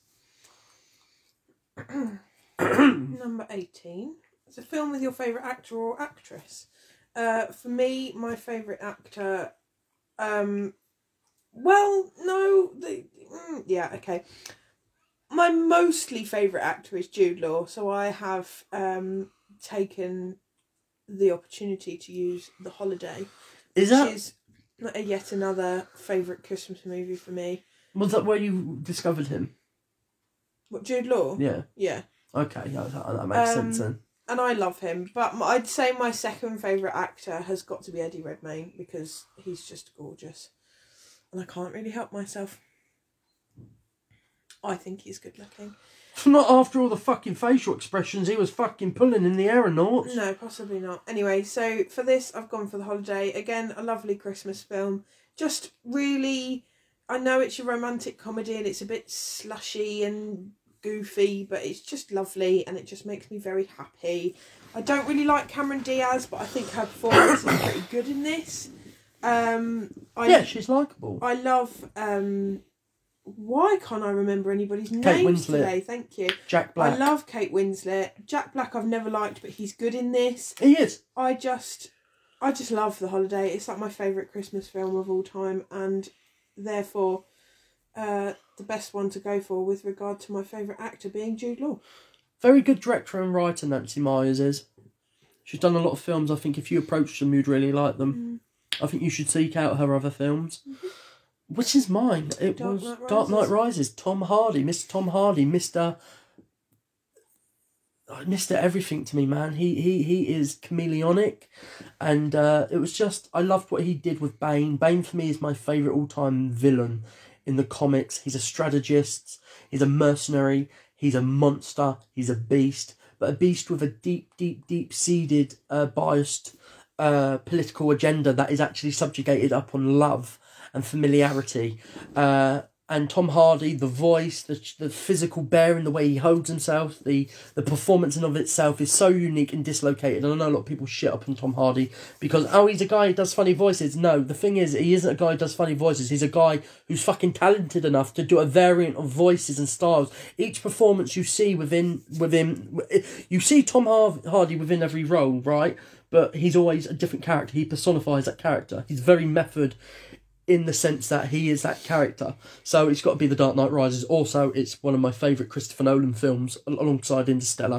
Number 18. It's a film with your favourite actor or actress. For me, my favourite actor... My mostly favourite actor is Jude Law, so I have taken the opportunity to use The Holiday, which is yet another favourite Christmas movie for me. Was that where you discovered him? What, Jude Law? Yeah. Yeah. Okay, that makes sense then. And I love him, but I'd say my second favourite actor has got to be Eddie Redmayne, because he's just gorgeous. And I can't really help myself. I think he's good looking. Not after all the fucking facial expressions he was fucking pulling in the aeronauts. No, possibly not. Anyway, so for this, I've gone for The Holiday. Again, a lovely Christmas film. Just really, I know it's a romantic comedy and it's a bit slushy and goofy, but it's just lovely and it just makes me very happy. I don't really like Cameron Diaz, but I think her performance is pretty good in this. She's likeable. I love... why can't I remember anybody's names today? Thank you. Jack Black. I love Kate Winslet. Jack Black I've never liked, but he's good in this. He is. I just love The Holiday. It's like my favourite Christmas film of all time, and therefore the best one to go for with regard to my favourite actor being Jude Law. Very good director and writer, Nancy Myers is. She's done a lot of films. I think if you approached them, you'd really like them. I think you should seek out her other films. Mm-hmm. Which is mine. It was Dark Knight Rises. Tom Hardy. Mr. Tom Hardy. Mr. Everything to me, man. He is chameleonic. And it was just... I loved what he did with Bane. Bane, for me, is my favourite all-time villain in the comics. He's a strategist. He's a mercenary. He's a monster. He's a beast. But a beast with a deep-seated, biased political agenda that is actually subjugated upon love and familiarity, and Tom Hardy, the voice, the physical bearing, the way he holds himself, the performance in of itself is so unique and dislocated. And I know a lot of people shit up on Tom Hardy because, he's a guy who does funny voices. No, the thing is, he isn't a guy who does funny voices. He's a guy who's fucking talented enough to do a variant of voices and styles. Each performance you see within you see Tom Hardy within every role, right? But he's always a different character. He personifies that character. He's very method in the sense that he is that character. So it's got to be The Dark Knight Rises. Also, it's one of my favourite Christopher Nolan films alongside Interstellar.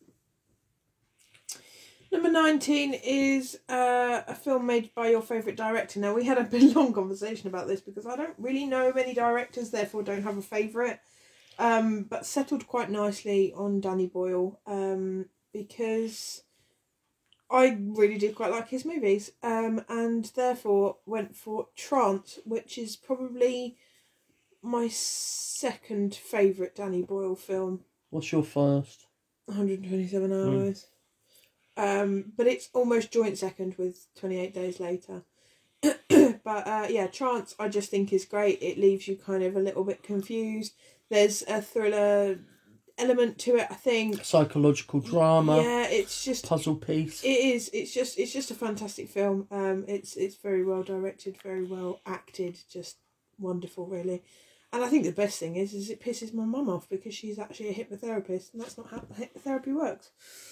Number 19 is a film made by your favourite director. Now, we had a bit long conversation about this because I don't really know many directors, therefore don't have a favourite. But settled quite nicely on Danny Boyle because I really did quite like his movies, and therefore went for Trance, which is probably my second favourite Danny Boyle film. What's your first? 127 Hours. But it's almost joint second with 28 Days Later. But Trance I just think is great. It leaves you kind of a little bit confused. There's a thriller element to it, I think. Psychological drama. Yeah, it's just puzzle piece. It is. It's just a fantastic film. It's very well directed, very well acted, just wonderful, really. And I think the best thing is it pisses my mum off because she's actually a hypnotherapist, and that's not how hypnotherapy works.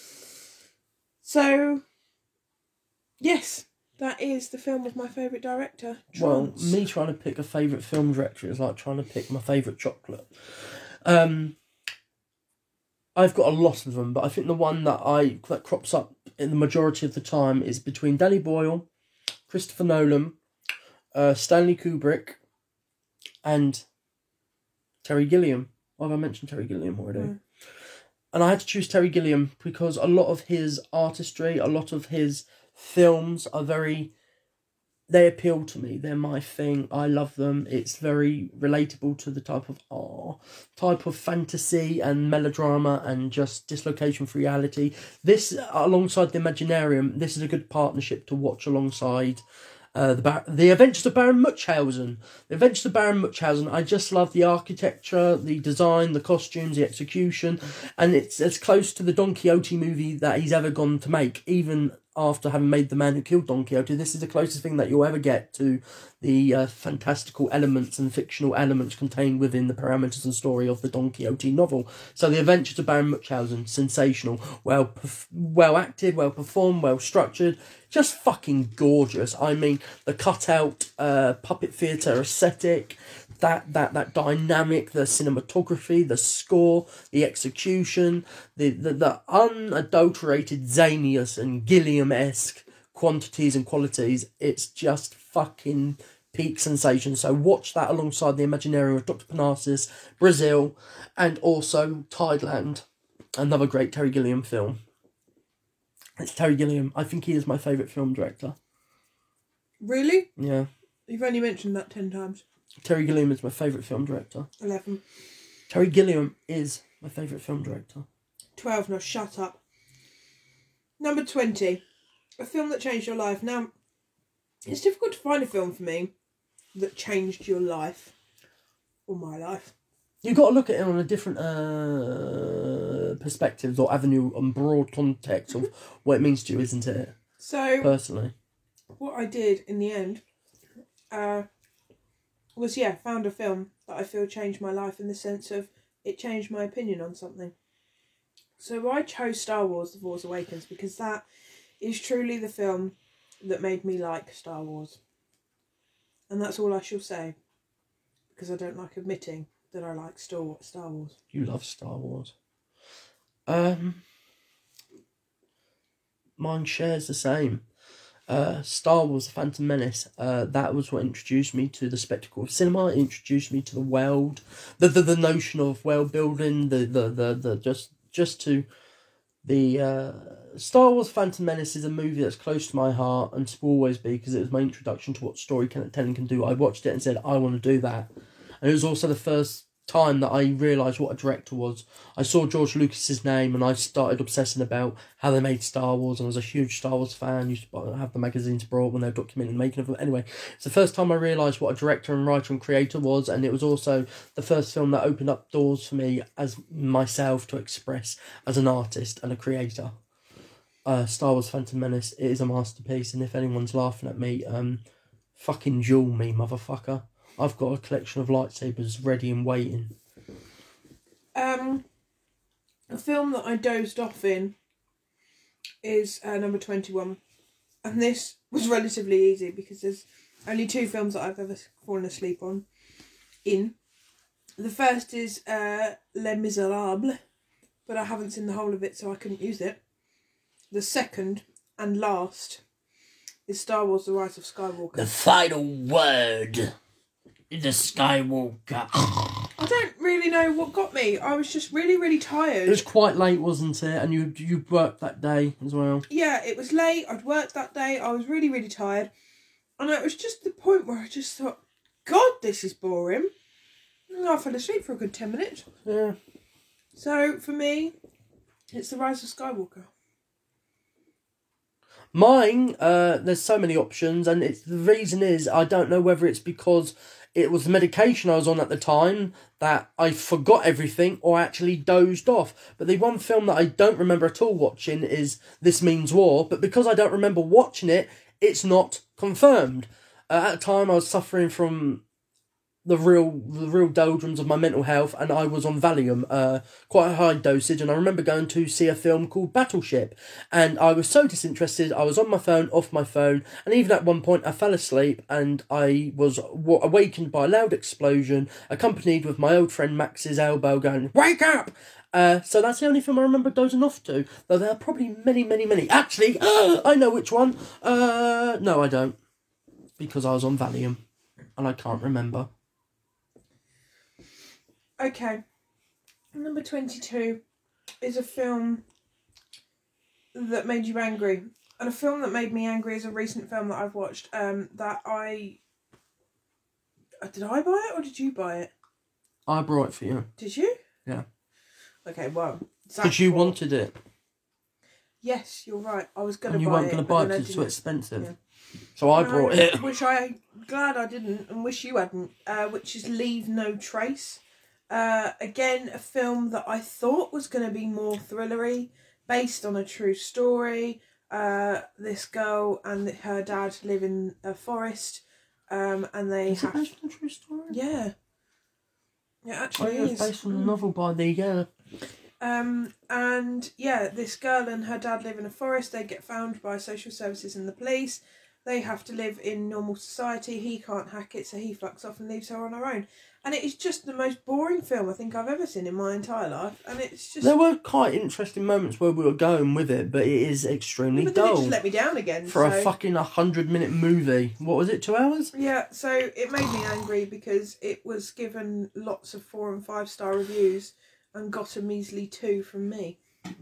So, yes, that is the film of my favourite director. Trance. Well, me trying to pick a favourite film director is like trying to pick my favourite chocolate. I've got a lot of them, but I think the one that crops up in the majority of the time is between Danny Boyle, Christopher Nolan, Stanley Kubrick, and Terry Gilliam. Have I mentioned Terry Gilliam already? And I had to choose Terry Gilliam because a lot of his artistry, a lot of his films are they appeal to me. They're my thing. I love them. It's very relatable to the type of fantasy and melodrama and just dislocation from reality. This, alongside The Imaginarium, this is a good partnership to watch alongside the Adventures of Baron Munchausen. The Adventures of Baron Munchausen. I just love the architecture, the design, the costumes, the execution, and it's as close to the Don Quixote movie that he's ever gone to make, even after having made The Man Who Killed Don Quixote. This is the closest thing that you'll ever get to the fantastical elements and fictional elements contained within the parameters and story of the Don Quixote novel. So The Adventures of Baron Munchausen, sensational, well acted, well performed, well structured, just fucking gorgeous. I mean, the cutout puppet theatre aesthetic, that dynamic, the cinematography, the score, the execution, the unadulterated zaniest and Gilliam-esque quantities and qualities. It's just fucking peak sensation. So watch that alongside The Imaginarium of Dr. Parnassus, Brazil, and also Tideland, another great Terry Gilliam film. It's Terry Gilliam. I think he is my favourite film director. Really? Yeah. You've only mentioned that 10 times. Terry Gilliam is my favourite film director. 11. Terry Gilliam is my favourite film director. 12, now shut up. Number 20. A film that changed your life. Now, it's difficult to find a film for me that changed your life. Or my life. You've got to look at it on a different perspectives or avenue and broad context of what it means to you, isn't it? So, personally, what I did in the end was, found a film that I feel changed my life in the sense of it changed my opinion on something. So I chose Star Wars: The Force Awakens because that is truly the film that made me like Star Wars. And that's all I shall say, because I don't like admitting that I like Star Wars. You love Star Wars. Mine shares the same. Star Wars: The Phantom Menace. That was what introduced me to the spectacle of cinema. It introduced me to the world, the notion of world building. Just to the Star Wars: Phantom Menace is a movie that's close to my heart and will always be, because it was my introduction to what storytelling can do. I watched it and said, I want to do that. And it was also the first time that I realised what a director was. I saw George Lucas's name and I started obsessing about how they made Star Wars, and I was a huge Star Wars fan. Used to have the magazines brought when they were documenting the making of them. Anyway, it's the first time I realised what a director and writer and creator was, and it was also the first film that opened up doors for me as myself to express as an artist and a creator. Star Wars: Phantom Menace, it is a masterpiece, and if anyone's laughing at me, fucking duel me, motherfucker. I've got a collection of lightsabers ready and waiting. A film that I dozed off in is number 21. And this was relatively easy because there's only 2 films that I've ever fallen asleep on. The first is Les Miserables, but I haven't seen the whole of it, so I couldn't use it. The second and last is Star Wars: The Rise of Skywalker. The final word. The Skywalker. I don't really know what got me. I was just really, really tired. It was quite late, wasn't it? And you worked that day as well. Yeah, it was late. I'd worked that day. I was really, really tired. And it was just the point where I just thought, God, this is boring. And I fell asleep for a good 10 minutes. Yeah. So, for me, it's The Rise of Skywalker. Mine, there's so many options, and the reason is I don't know whether it's because it was the medication I was on at the time that I forgot everything or I actually dozed off. But the one film that I don't remember at all watching is This Means War, but because I don't remember watching it, it's not confirmed. At the time I was suffering from the real doldrums of my mental health, and I was on Valium, quite a high dosage, and I remember going to see a film called Battleship, and I was so disinterested, I was on my phone, off my phone, and even at one point I fell asleep, and I was awakened by a loud explosion, accompanied with my old friend Max's elbow going, "Wake up!" So that's the only film I remember dozing off to, though there are probably many. Actually, I know which one. No, I don't, because I was on Valium, and I can't remember. Okay. Number 22. is a film that made you angry. And a film that made me angry is a recent film that I've watched. That I did I buy it or did you buy it? I brought it for you. Did you? Yeah. Okay, well, Because you wanted it. Yes, you're right. I was going to buy it. And you weren't going to buy it because it's too expensive. So I brought it. Which I'm glad I didn't and wish you hadn't. Which is Leave No Trace. Again, a film that I thought was going to be more thrillery, based on a true story. This girl and her dad live in a forest, and they Is it based on a true story? Yeah. It actually is. It's based on a novel by the and yeah, this girl and her dad live in a forest. They get found by social services and the police. They have to live in normal society. He can't hack it, so he fucks off and leaves her on her own. And it is just the most boring film I think I've ever seen in my entire life. And it's just... There were quite interesting moments where we were going with it, but it is extremely but dull. Then it just let me down again. For a fucking 100-minute movie. What was it, 2 hours? Yeah, so it made me angry because it was given lots of 4 and 5 star reviews and got a measly 2 from me.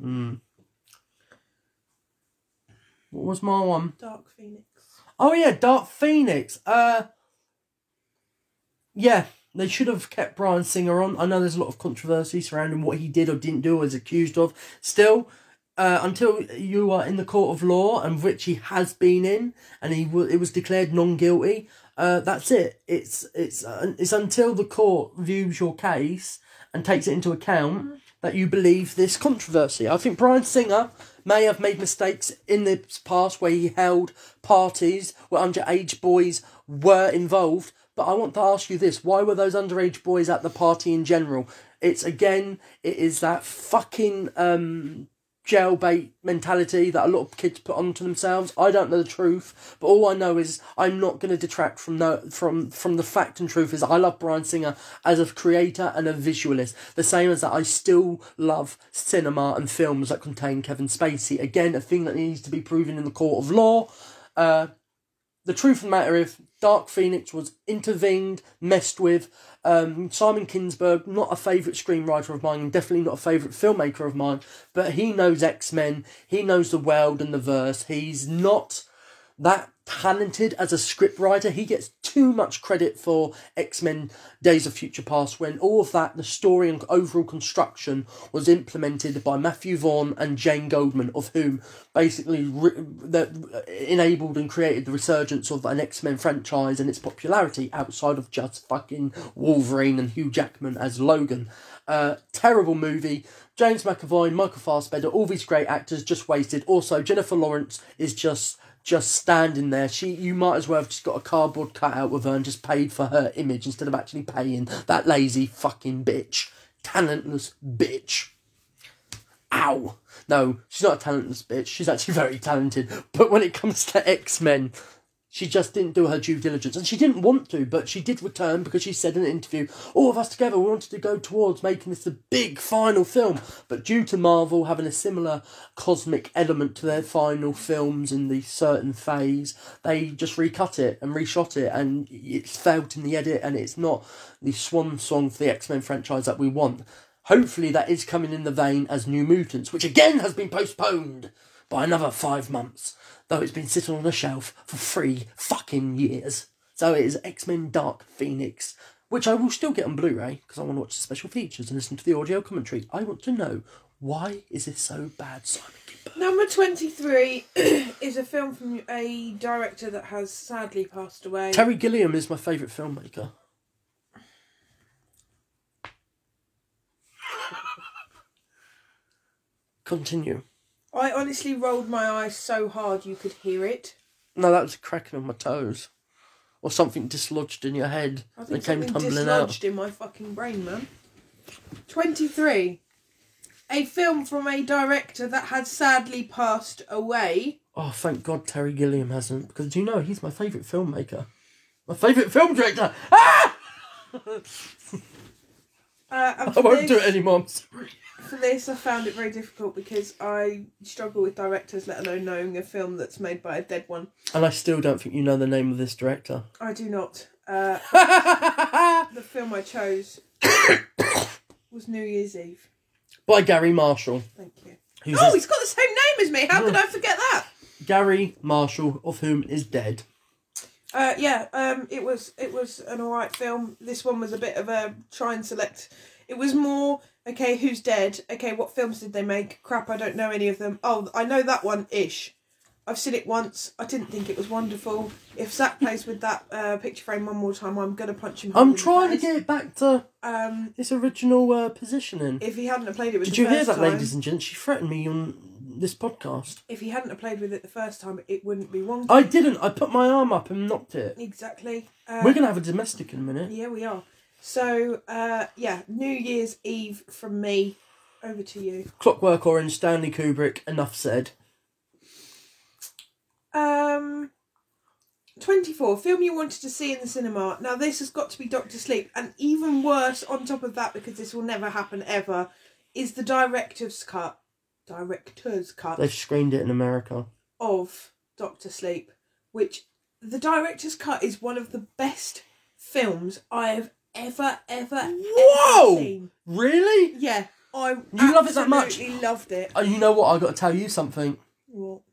What was my one? Dark Phoenix. Oh yeah, Dark Phoenix. Yeah, they should have kept Bryan Singer on. I know there's a lot of controversy surrounding what he did or didn't do or is accused of. Still, until you are in the court of law, and which he has been in, and it was declared non-guilty, that's it. It's until the court views your case and takes it into account that you believe this controversy. I think Bryan Singer may have made mistakes in the past where he held parties where underage boys were involved. But I want to ask you this. Why were those underage boys at the party in general? It is that fucking jailbait mentality that a lot of kids put onto themselves. I don't know the truth, but all I know is I'm not going to detract from the fact and truth is I love Bryan Singer as a creator and a visualist. The same as that I still love cinema and films that contain Kevin Spacey. Again, a thing that needs to be proven in the court of law. The truth of the matter is, Dark Phoenix was intervened, messed with. Simon Kinberg, not a favourite screenwriter of mine, and definitely not a favourite filmmaker of mine, but he knows X-Men, he knows the world and the verse. He's not that talented as a scriptwriter. He gets too much credit for X-Men Days of Future Past when all of that, the story and overall construction was implemented by Matthew Vaughn and Jane Goldman, of whom basically enabled and created the resurgence of an X-Men franchise and its popularity outside of just fucking Wolverine and Hugh Jackman as Logan. Terrible movie. James McAvoy, Michael Fassbender, all these great actors just wasted. Also, Jennifer Lawrence is just standing there. You might as well have just got a cardboard cutout with her and just paid for her image instead of actually paying that lazy fucking bitch. Talentless bitch. Ow. No, she's not a talentless bitch. She's actually very talented. But when it comes to X-Men, she just didn't do her due diligence. And she didn't want to, but she did return because she said in an interview, all of us together, we wanted to go towards making this a big final film. But due to Marvel having a similar cosmic element to their final films in the certain phase, they just recut it and reshot it. And it's failed in the edit and it's not the swan song for the X-Men franchise that we want. Hopefully that is coming in the vein as New Mutants, which again has been postponed by another 5 months. Though it's been sitting on a shelf for 3 fucking years. So it is X-Men Dark Phoenix, which I will still get on Blu-ray, because I want to watch the special features and listen to the audio commentary. I want to know, why is this so bad, Simon Kinberg? Number 23 is a film from a director that has sadly passed away. Terry Gilliam is my favourite filmmaker. Continue. I honestly rolled my eyes so hard you could hear it. No, that was a cracking on my toes. Or something dislodged in your head. I think and came something tumbling dislodged out. in my fucking brain, man. 23. A film from a director that had sadly passed away. Oh, thank God Terry Gilliam hasn't. Because do you know, he's my favourite filmmaker. My favourite film director! Ah! I won't do it anymore, I'm sorry. For this, I found it very difficult because I struggle with directors, let alone knowing a film that's made by a dead one. And I still don't think you know the name of this director. I do not. The film I chose was New Year's Eve. by Gary Marshall. Thank you. Who's He's got the same name as me. How could I forget that? Gary Marshall, of whom is dead. It was an alright film. This one was a bit of a try and select. It was more, okay, who's dead? Okay, what films did they make? Crap, I don't know any of them. Oh, I know that one-ish. I've seen it once. I didn't think it was wonderful. If Zach plays with that picture frame one more time, I'm going to punch him. I'm trying to get it back to its um, original positioning. if he hadn't have played it with Did the you hear first that, time, ladies and gents? She threatened me on this podcast. if he hadn't have played with it the first time, it wouldn't be wonky. I didn't. I put my arm up and knocked it. Exactly. We're going to have a domestic in a minute. Yeah, we are. So, New Year's Eve from me. Over to you. Clockwork Orange, Stanley Kubrick, enough said. 24, film you wanted to see in the cinema. Now, this has got to be Doctor Sleep. And even worse, on top of that, because this will never happen ever, is the director's cut. They've screened it in America. Of Doctor Sleep. Which, the director's cut is one of the best films I have ever seen. Really? Yeah. I You love it that much? absolutely loved it. You know what? I've got to tell you something. What?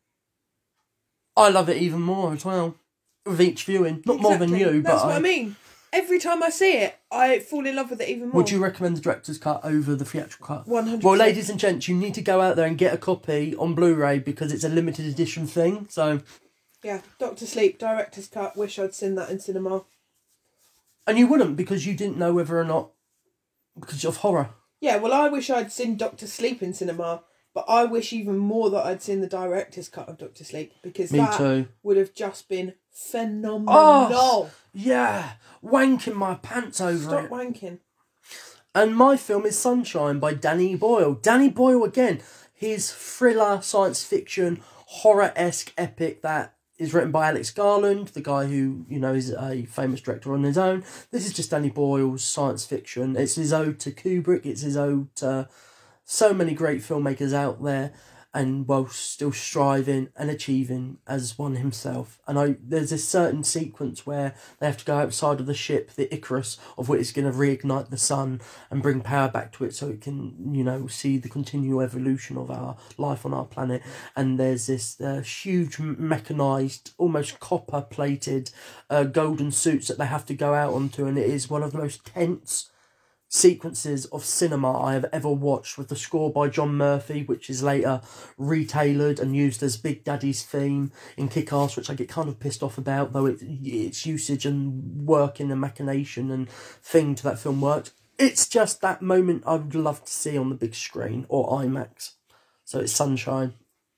I love it even more as well. With each viewing. Not more than you, but That's what I mean. Every time I see it, I fall in love with it even more. Would you recommend the director's cut over the theatrical cut? 100%. Well, ladies and gents, you need to go out there and get a copy on Blu-ray because it's a limited edition thing. So, yeah, Doctor Sleep, director's cut. Wish I'd seen that in cinema. and you wouldn't because you didn't know whether or not because of horror. Yeah, well, I wish I'd seen Doctor Sleep in cinema, but I wish even more that I'd seen the director's cut of Doctor Sleep because Me too. would have just been phenomenal. Oh, yeah, wanking my pants over Stop it. wanking. And my film is Sunshine by Danny Boyle. Danny Boyle again. His thriller, science fiction, horror-esque epic that is written by Alex Garland, the guy who, is a famous director on his own. This is just Danny Boyle's science fiction. It's his ode to Kubrick. It's his ode to so many great filmmakers out there, and while still striving and achieving as one himself. And there's this certain sequence where they have to go outside of the ship, the Icarus, of which is going to reignite the sun and bring power back to it so it can, see the continual evolution of our life on our planet. And there's this huge mechanised, almost copper-plated golden suits that they have to go out onto, and it is one of the most tense sequences of cinema I have ever watched, with the score by John Murphy, which is later retailored and used as Big Daddy's theme in Kick-Ass, which I get kind of pissed off about, though its usage and working and machination and thing to that film worked. It's just that moment I would love to see on the big screen or IMAX. So it's Sunshine.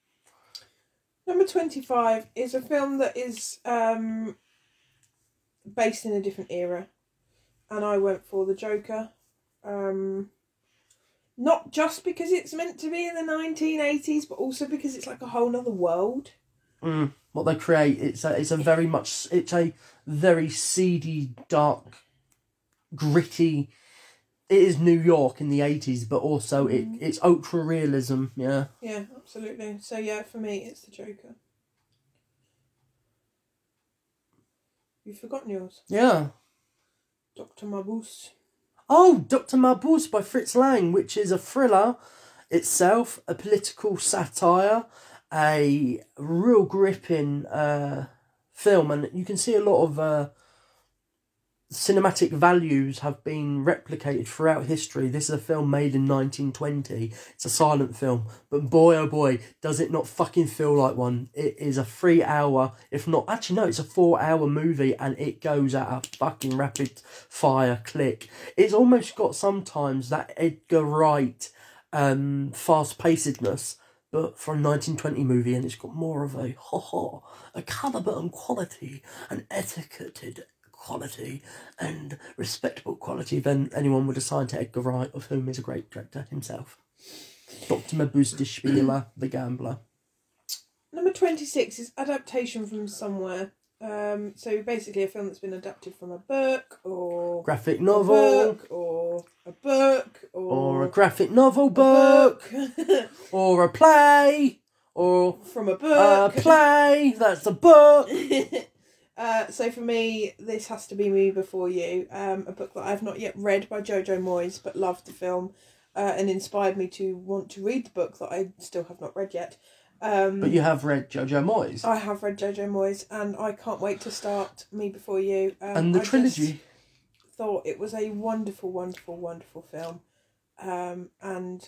Number 25 is a film that is based in a different era, and I went for The Joker. Not just because it's meant to be in the 1980s, but also because it's like a whole other world. What they create, it's a very seedy, dark, gritty. It is New York in the 80s, but also it's ultra realism. Yeah. Yeah, absolutely. So yeah, for me, it's The Joker. You've forgotten yours. Yeah. Dr. Mabuse. Oh, Dr. Mabuse by Fritz Lang, which is a thriller itself, a political satire, a real gripping film, and you can see a lot of cinematic values have been replicated throughout history. This is a film made in 1920. It's a silent film, but boy oh boy, does it not fucking feel like one. It is a 3 hour, if not, actually no, it's a 4 hour movie, and it goes at a fucking rapid fire click. It's almost got sometimes that Edgar Wright fast pacedness, but for a 1920 movie, and it's got more of a calibre and quality and etiquetted quality and respectable quality than anyone would assign to Edgar Wright, of whom is a great director himself. Dr. Mabuse de Spieler, The Gambler. Number 26 is adaptation from somewhere. So basically a film that's been adapted from a book or graphic novel, a book or a graphic novel book or a play or from a book. A play that's a book. So for me, this has to be Me Before You, a book that I've not yet read by Jojo Moyes, but loved the film. and inspired me to want to read the book that I still have not read yet. But you have read Jojo Moyes. I have read Jojo Moyes, and I can't wait to start Me Before You. And the trilogy. Thought it was a wonderful, wonderful, wonderful film. And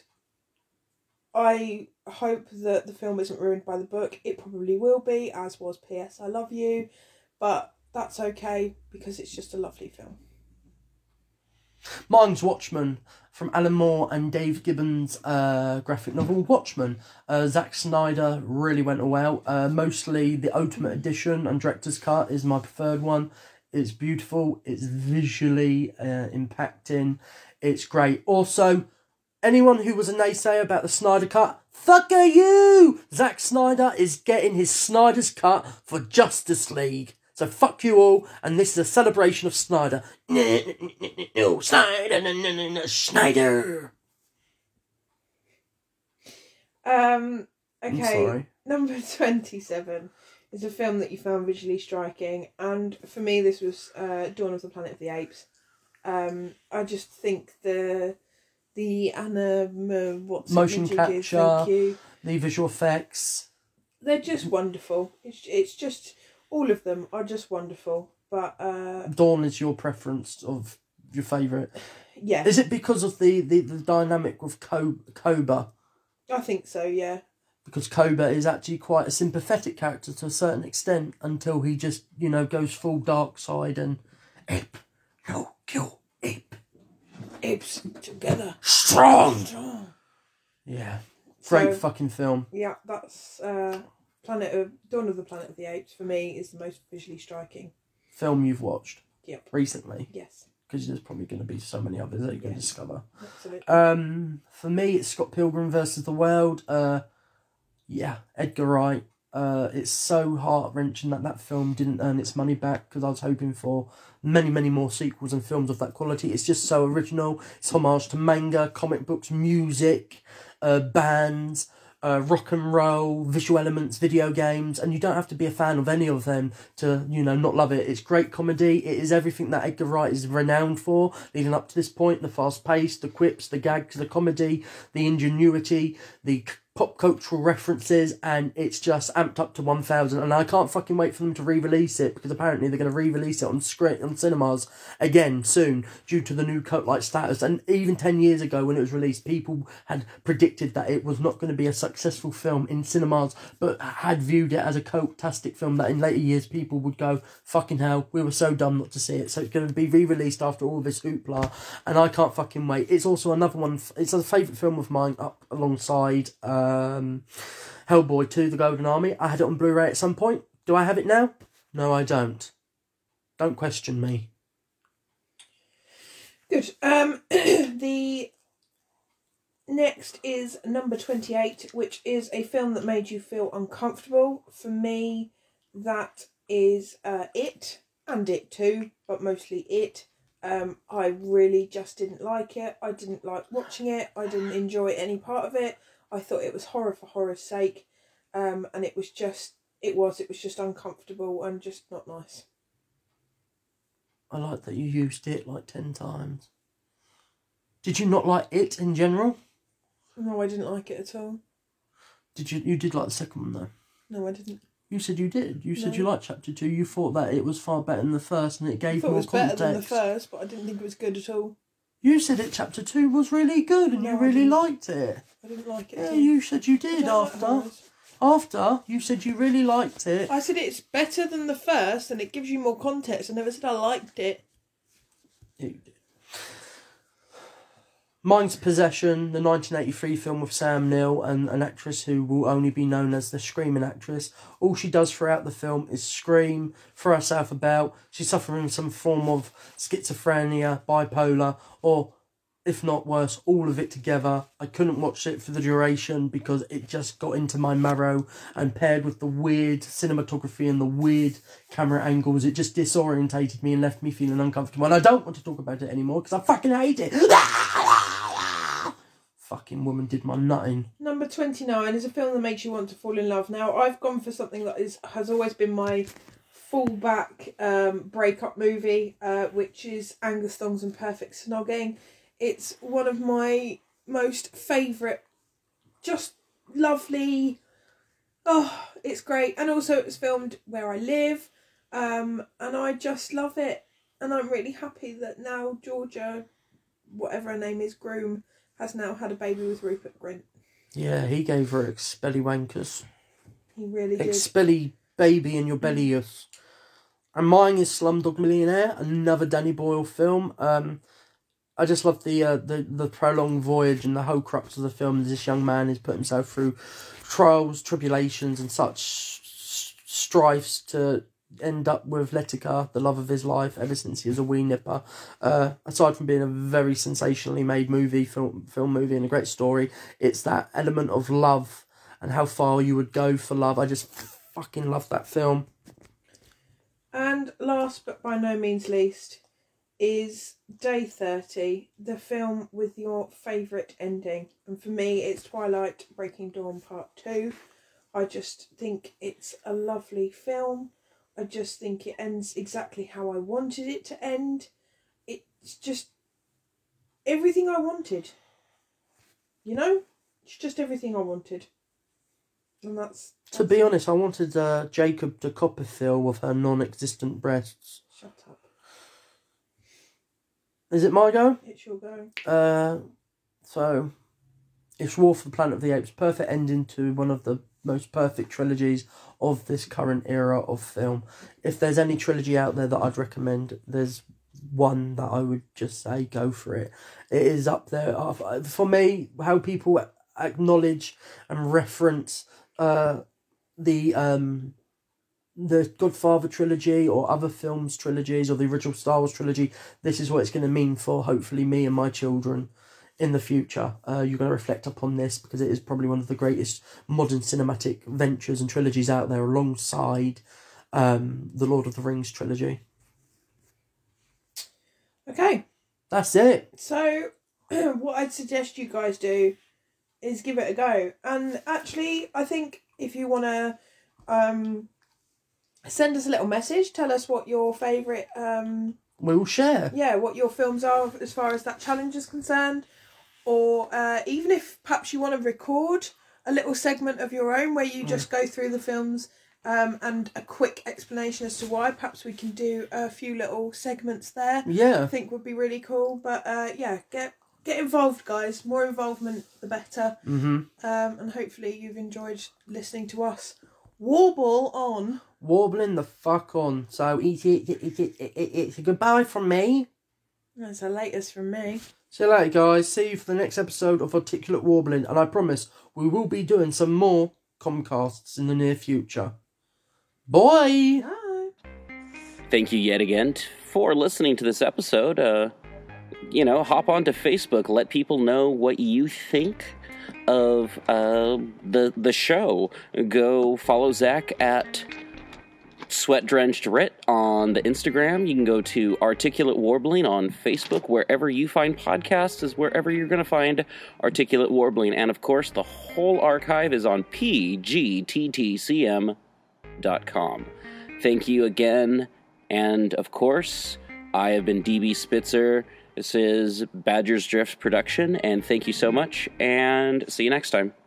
I hope that the film isn't ruined by the book. It probably will be, as was P.S. I Love You. But that's okay, because it's just a lovely film. Mine's Watchmen, from Alan Moore and Dave Gibbons' graphic novel Watchmen. Zack Snyder really went well. Mostly the Ultimate Edition and Director's Cut is my preferred one. It's beautiful. It's visually impacting. It's great. Also, anyone who was a naysayer about the Snyder Cut, fuck you! Zack Snyder is getting his Snyder's Cut for Justice League. So fuck you all, and this is a celebration of Snyder. No, Snyder, no, Snyder. Okay, I'm sorry. number 27 is a film that you found visually striking, and for me this was Dawn of the Planet of the Apes. I just think the motion capture, the visual effects, they're just wonderful. It's just, all of them are just wonderful. But Dawn is your preference of your favourite. Yeah. Is it because of the dynamic with Koba? I think so, yeah. Because Koba is actually quite a sympathetic character to a certain extent until he just, goes full dark side and ape, no, kill, ape. Apes together. Strong. Yeah. Great fucking film. Yeah, that's Dawn of the Planet of the Apes, for me, is the most visually striking film you've watched. Yep. Recently. Yes. Because there's probably going to be so many others that you're going to discover. Absolutely. For me, it's Scott Pilgrim versus the World. Edgar Wright. It's so heart-wrenching that film didn't earn its money back, because I was hoping for many, many more sequels and films of that quality. It's just so original. It's homage to manga, comic books, music, bands, rock and roll, visual elements, video games, and you don't have to be a fan of any of them to, not love it. It's great comedy. It is everything that Edgar Wright is renowned for leading up to this point. The fast pace, the quips, the gags, the comedy, the ingenuity, the pop cultural references, and it's just amped up to 1000, and I can't fucking wait for them to re-release it, because apparently they're going to re-release it on cinemas again soon due to the new cult-like status. And even 10 years ago when it was released, people had predicted that it was not going to be a successful film in cinemas, but had viewed it as a cult-tastic film that in later years people would go, fucking hell, we were so dumb not to see it. So it's going to be re-released after all this hoopla, and I can't fucking wait. It's also another one, it's a favourite film of mine, up alongside Hellboy 2, The Golden Army. I had it on Blu-ray at some point. Do I have it now? No, I don't. Don't question me. Good. The next is number 28, which is a film that made you feel uncomfortable. For me, that is It, and It Too, but mostly It. I really just didn't like it. I didn't like watching it. I didn't enjoy any part of it. I thought it was horror for horror's sake, and it was just uncomfortable and just not nice. I like that you used it like 10 times. Did you not like It in general? No, I didn't like it at all. You did like the second one though? No, I didn't. You said you did. You said you liked Chapter 2. You thought that it was far better than the first, and it gave more context. I thought it was better than the first, but I didn't think it was good at all. You said Chapter 2 was really good, and you really liked it. I didn't like it. Yeah, you said you did after. After, you said you really liked it. I said it's better than the first, and it gives you more context. I never said I liked it. You did. Mine's Possession, the 1983 film with Sam Neill and an actress who will only be known as the Screaming Actress. All she does throughout the film is scream, throw herself about. She's suffering some form of schizophrenia, bipolar, or, if not worse, all of it together. I couldn't watch it for the duration because it just got into my marrow, and paired with the weird cinematography and the weird camera angles, it just disorientated me and left me feeling uncomfortable. And I don't want to talk about it anymore because I fucking hate it. Fucking woman did my nutting. Number 29 is a film that makes you want to fall in love. Now, I've gone for something that has always been my fallback breakup movie, which is Angus Thongs and Perfect Snogging. It's one of my most favourite, just lovely. Oh, it's great. And also it was filmed where I live, and I just love it. And I'm really happy that now Georgia, whatever her name is, Groom, has now had a baby with Rupert Grint. Yeah, he gave her expelly wankers. He really did. Expelly baby in your bellyus. And mine is Slumdog Millionaire, another Danny Boyle film. I just love the prolonged voyage and the whole crux of the film. This young man has put himself through trials, tribulations, and such strifes to end up with Letica, the love of his life, ever since he was a wee nipper. Aside from being a very sensationally made film movie and a great story, it's that element of love and how far you would go for love. I just fucking love that film. And last but by no means least is Day 30, the film with your favourite ending. And for me, it's Twilight Breaking Dawn Part 2. I just think it's a lovely film. I just think it ends exactly how I wanted it to end. It's just everything I wanted. You know? It's just everything I wanted. And that's To be honest, I wanted Jacob to Copperfield with her non-existent breasts. Shut up. Is it my go? It's your go. So, it's War for the Planet of the Apes. Perfect ending to one of the most perfect trilogies of this current era of film. If there's any trilogy out there that I'd recommend, there's one that I would just say go for it. It is up there. For me, how people acknowledge and reference the Godfather trilogy or other films trilogies or the original Star Wars trilogy, this is what it's going to mean for hopefully me and my children in the future. You're going to reflect upon this because it is probably one of the greatest modern cinematic ventures and trilogies out there, alongside the Lord of the Rings trilogy. Okay. That's it. So, what I'd suggest you guys do is give it a go. And actually, I think if you want to send us a little message, tell us what your favourite... we'll share. Yeah, what your films are as far as that challenge is concerned. Or even if perhaps you want to record a little segment of your own where you just go through the films and a quick explanation as to why. Perhaps we can do a few little segments there. Yeah. I think would be really cool. But yeah, get involved, guys. More involvement, the better. Mm-hmm. And hopefully you've enjoyed listening to us warble on. Warbling the fuck on. So it's a goodbye from me. That's a latest from me. See you later, guys. See you for the next episode of Articulate Warbling. And I promise we will be doing some more Comcasts in the near future. Bye! Bye. Thank you yet again for listening to this episode. Hop onto Facebook. Let people know what you think of the show. Go follow Zach at Sweat Drenched Rit on the Instagram. You can go to Articulate Warbling on Facebook. Wherever you find podcasts is wherever you're going to find Articulate Warbling. And of course, the whole archive is on pgttcm.com. Thank you again. And of course, I have been DB Spitzer. This is Badger's Drift production. And thank you so much. And see you next time.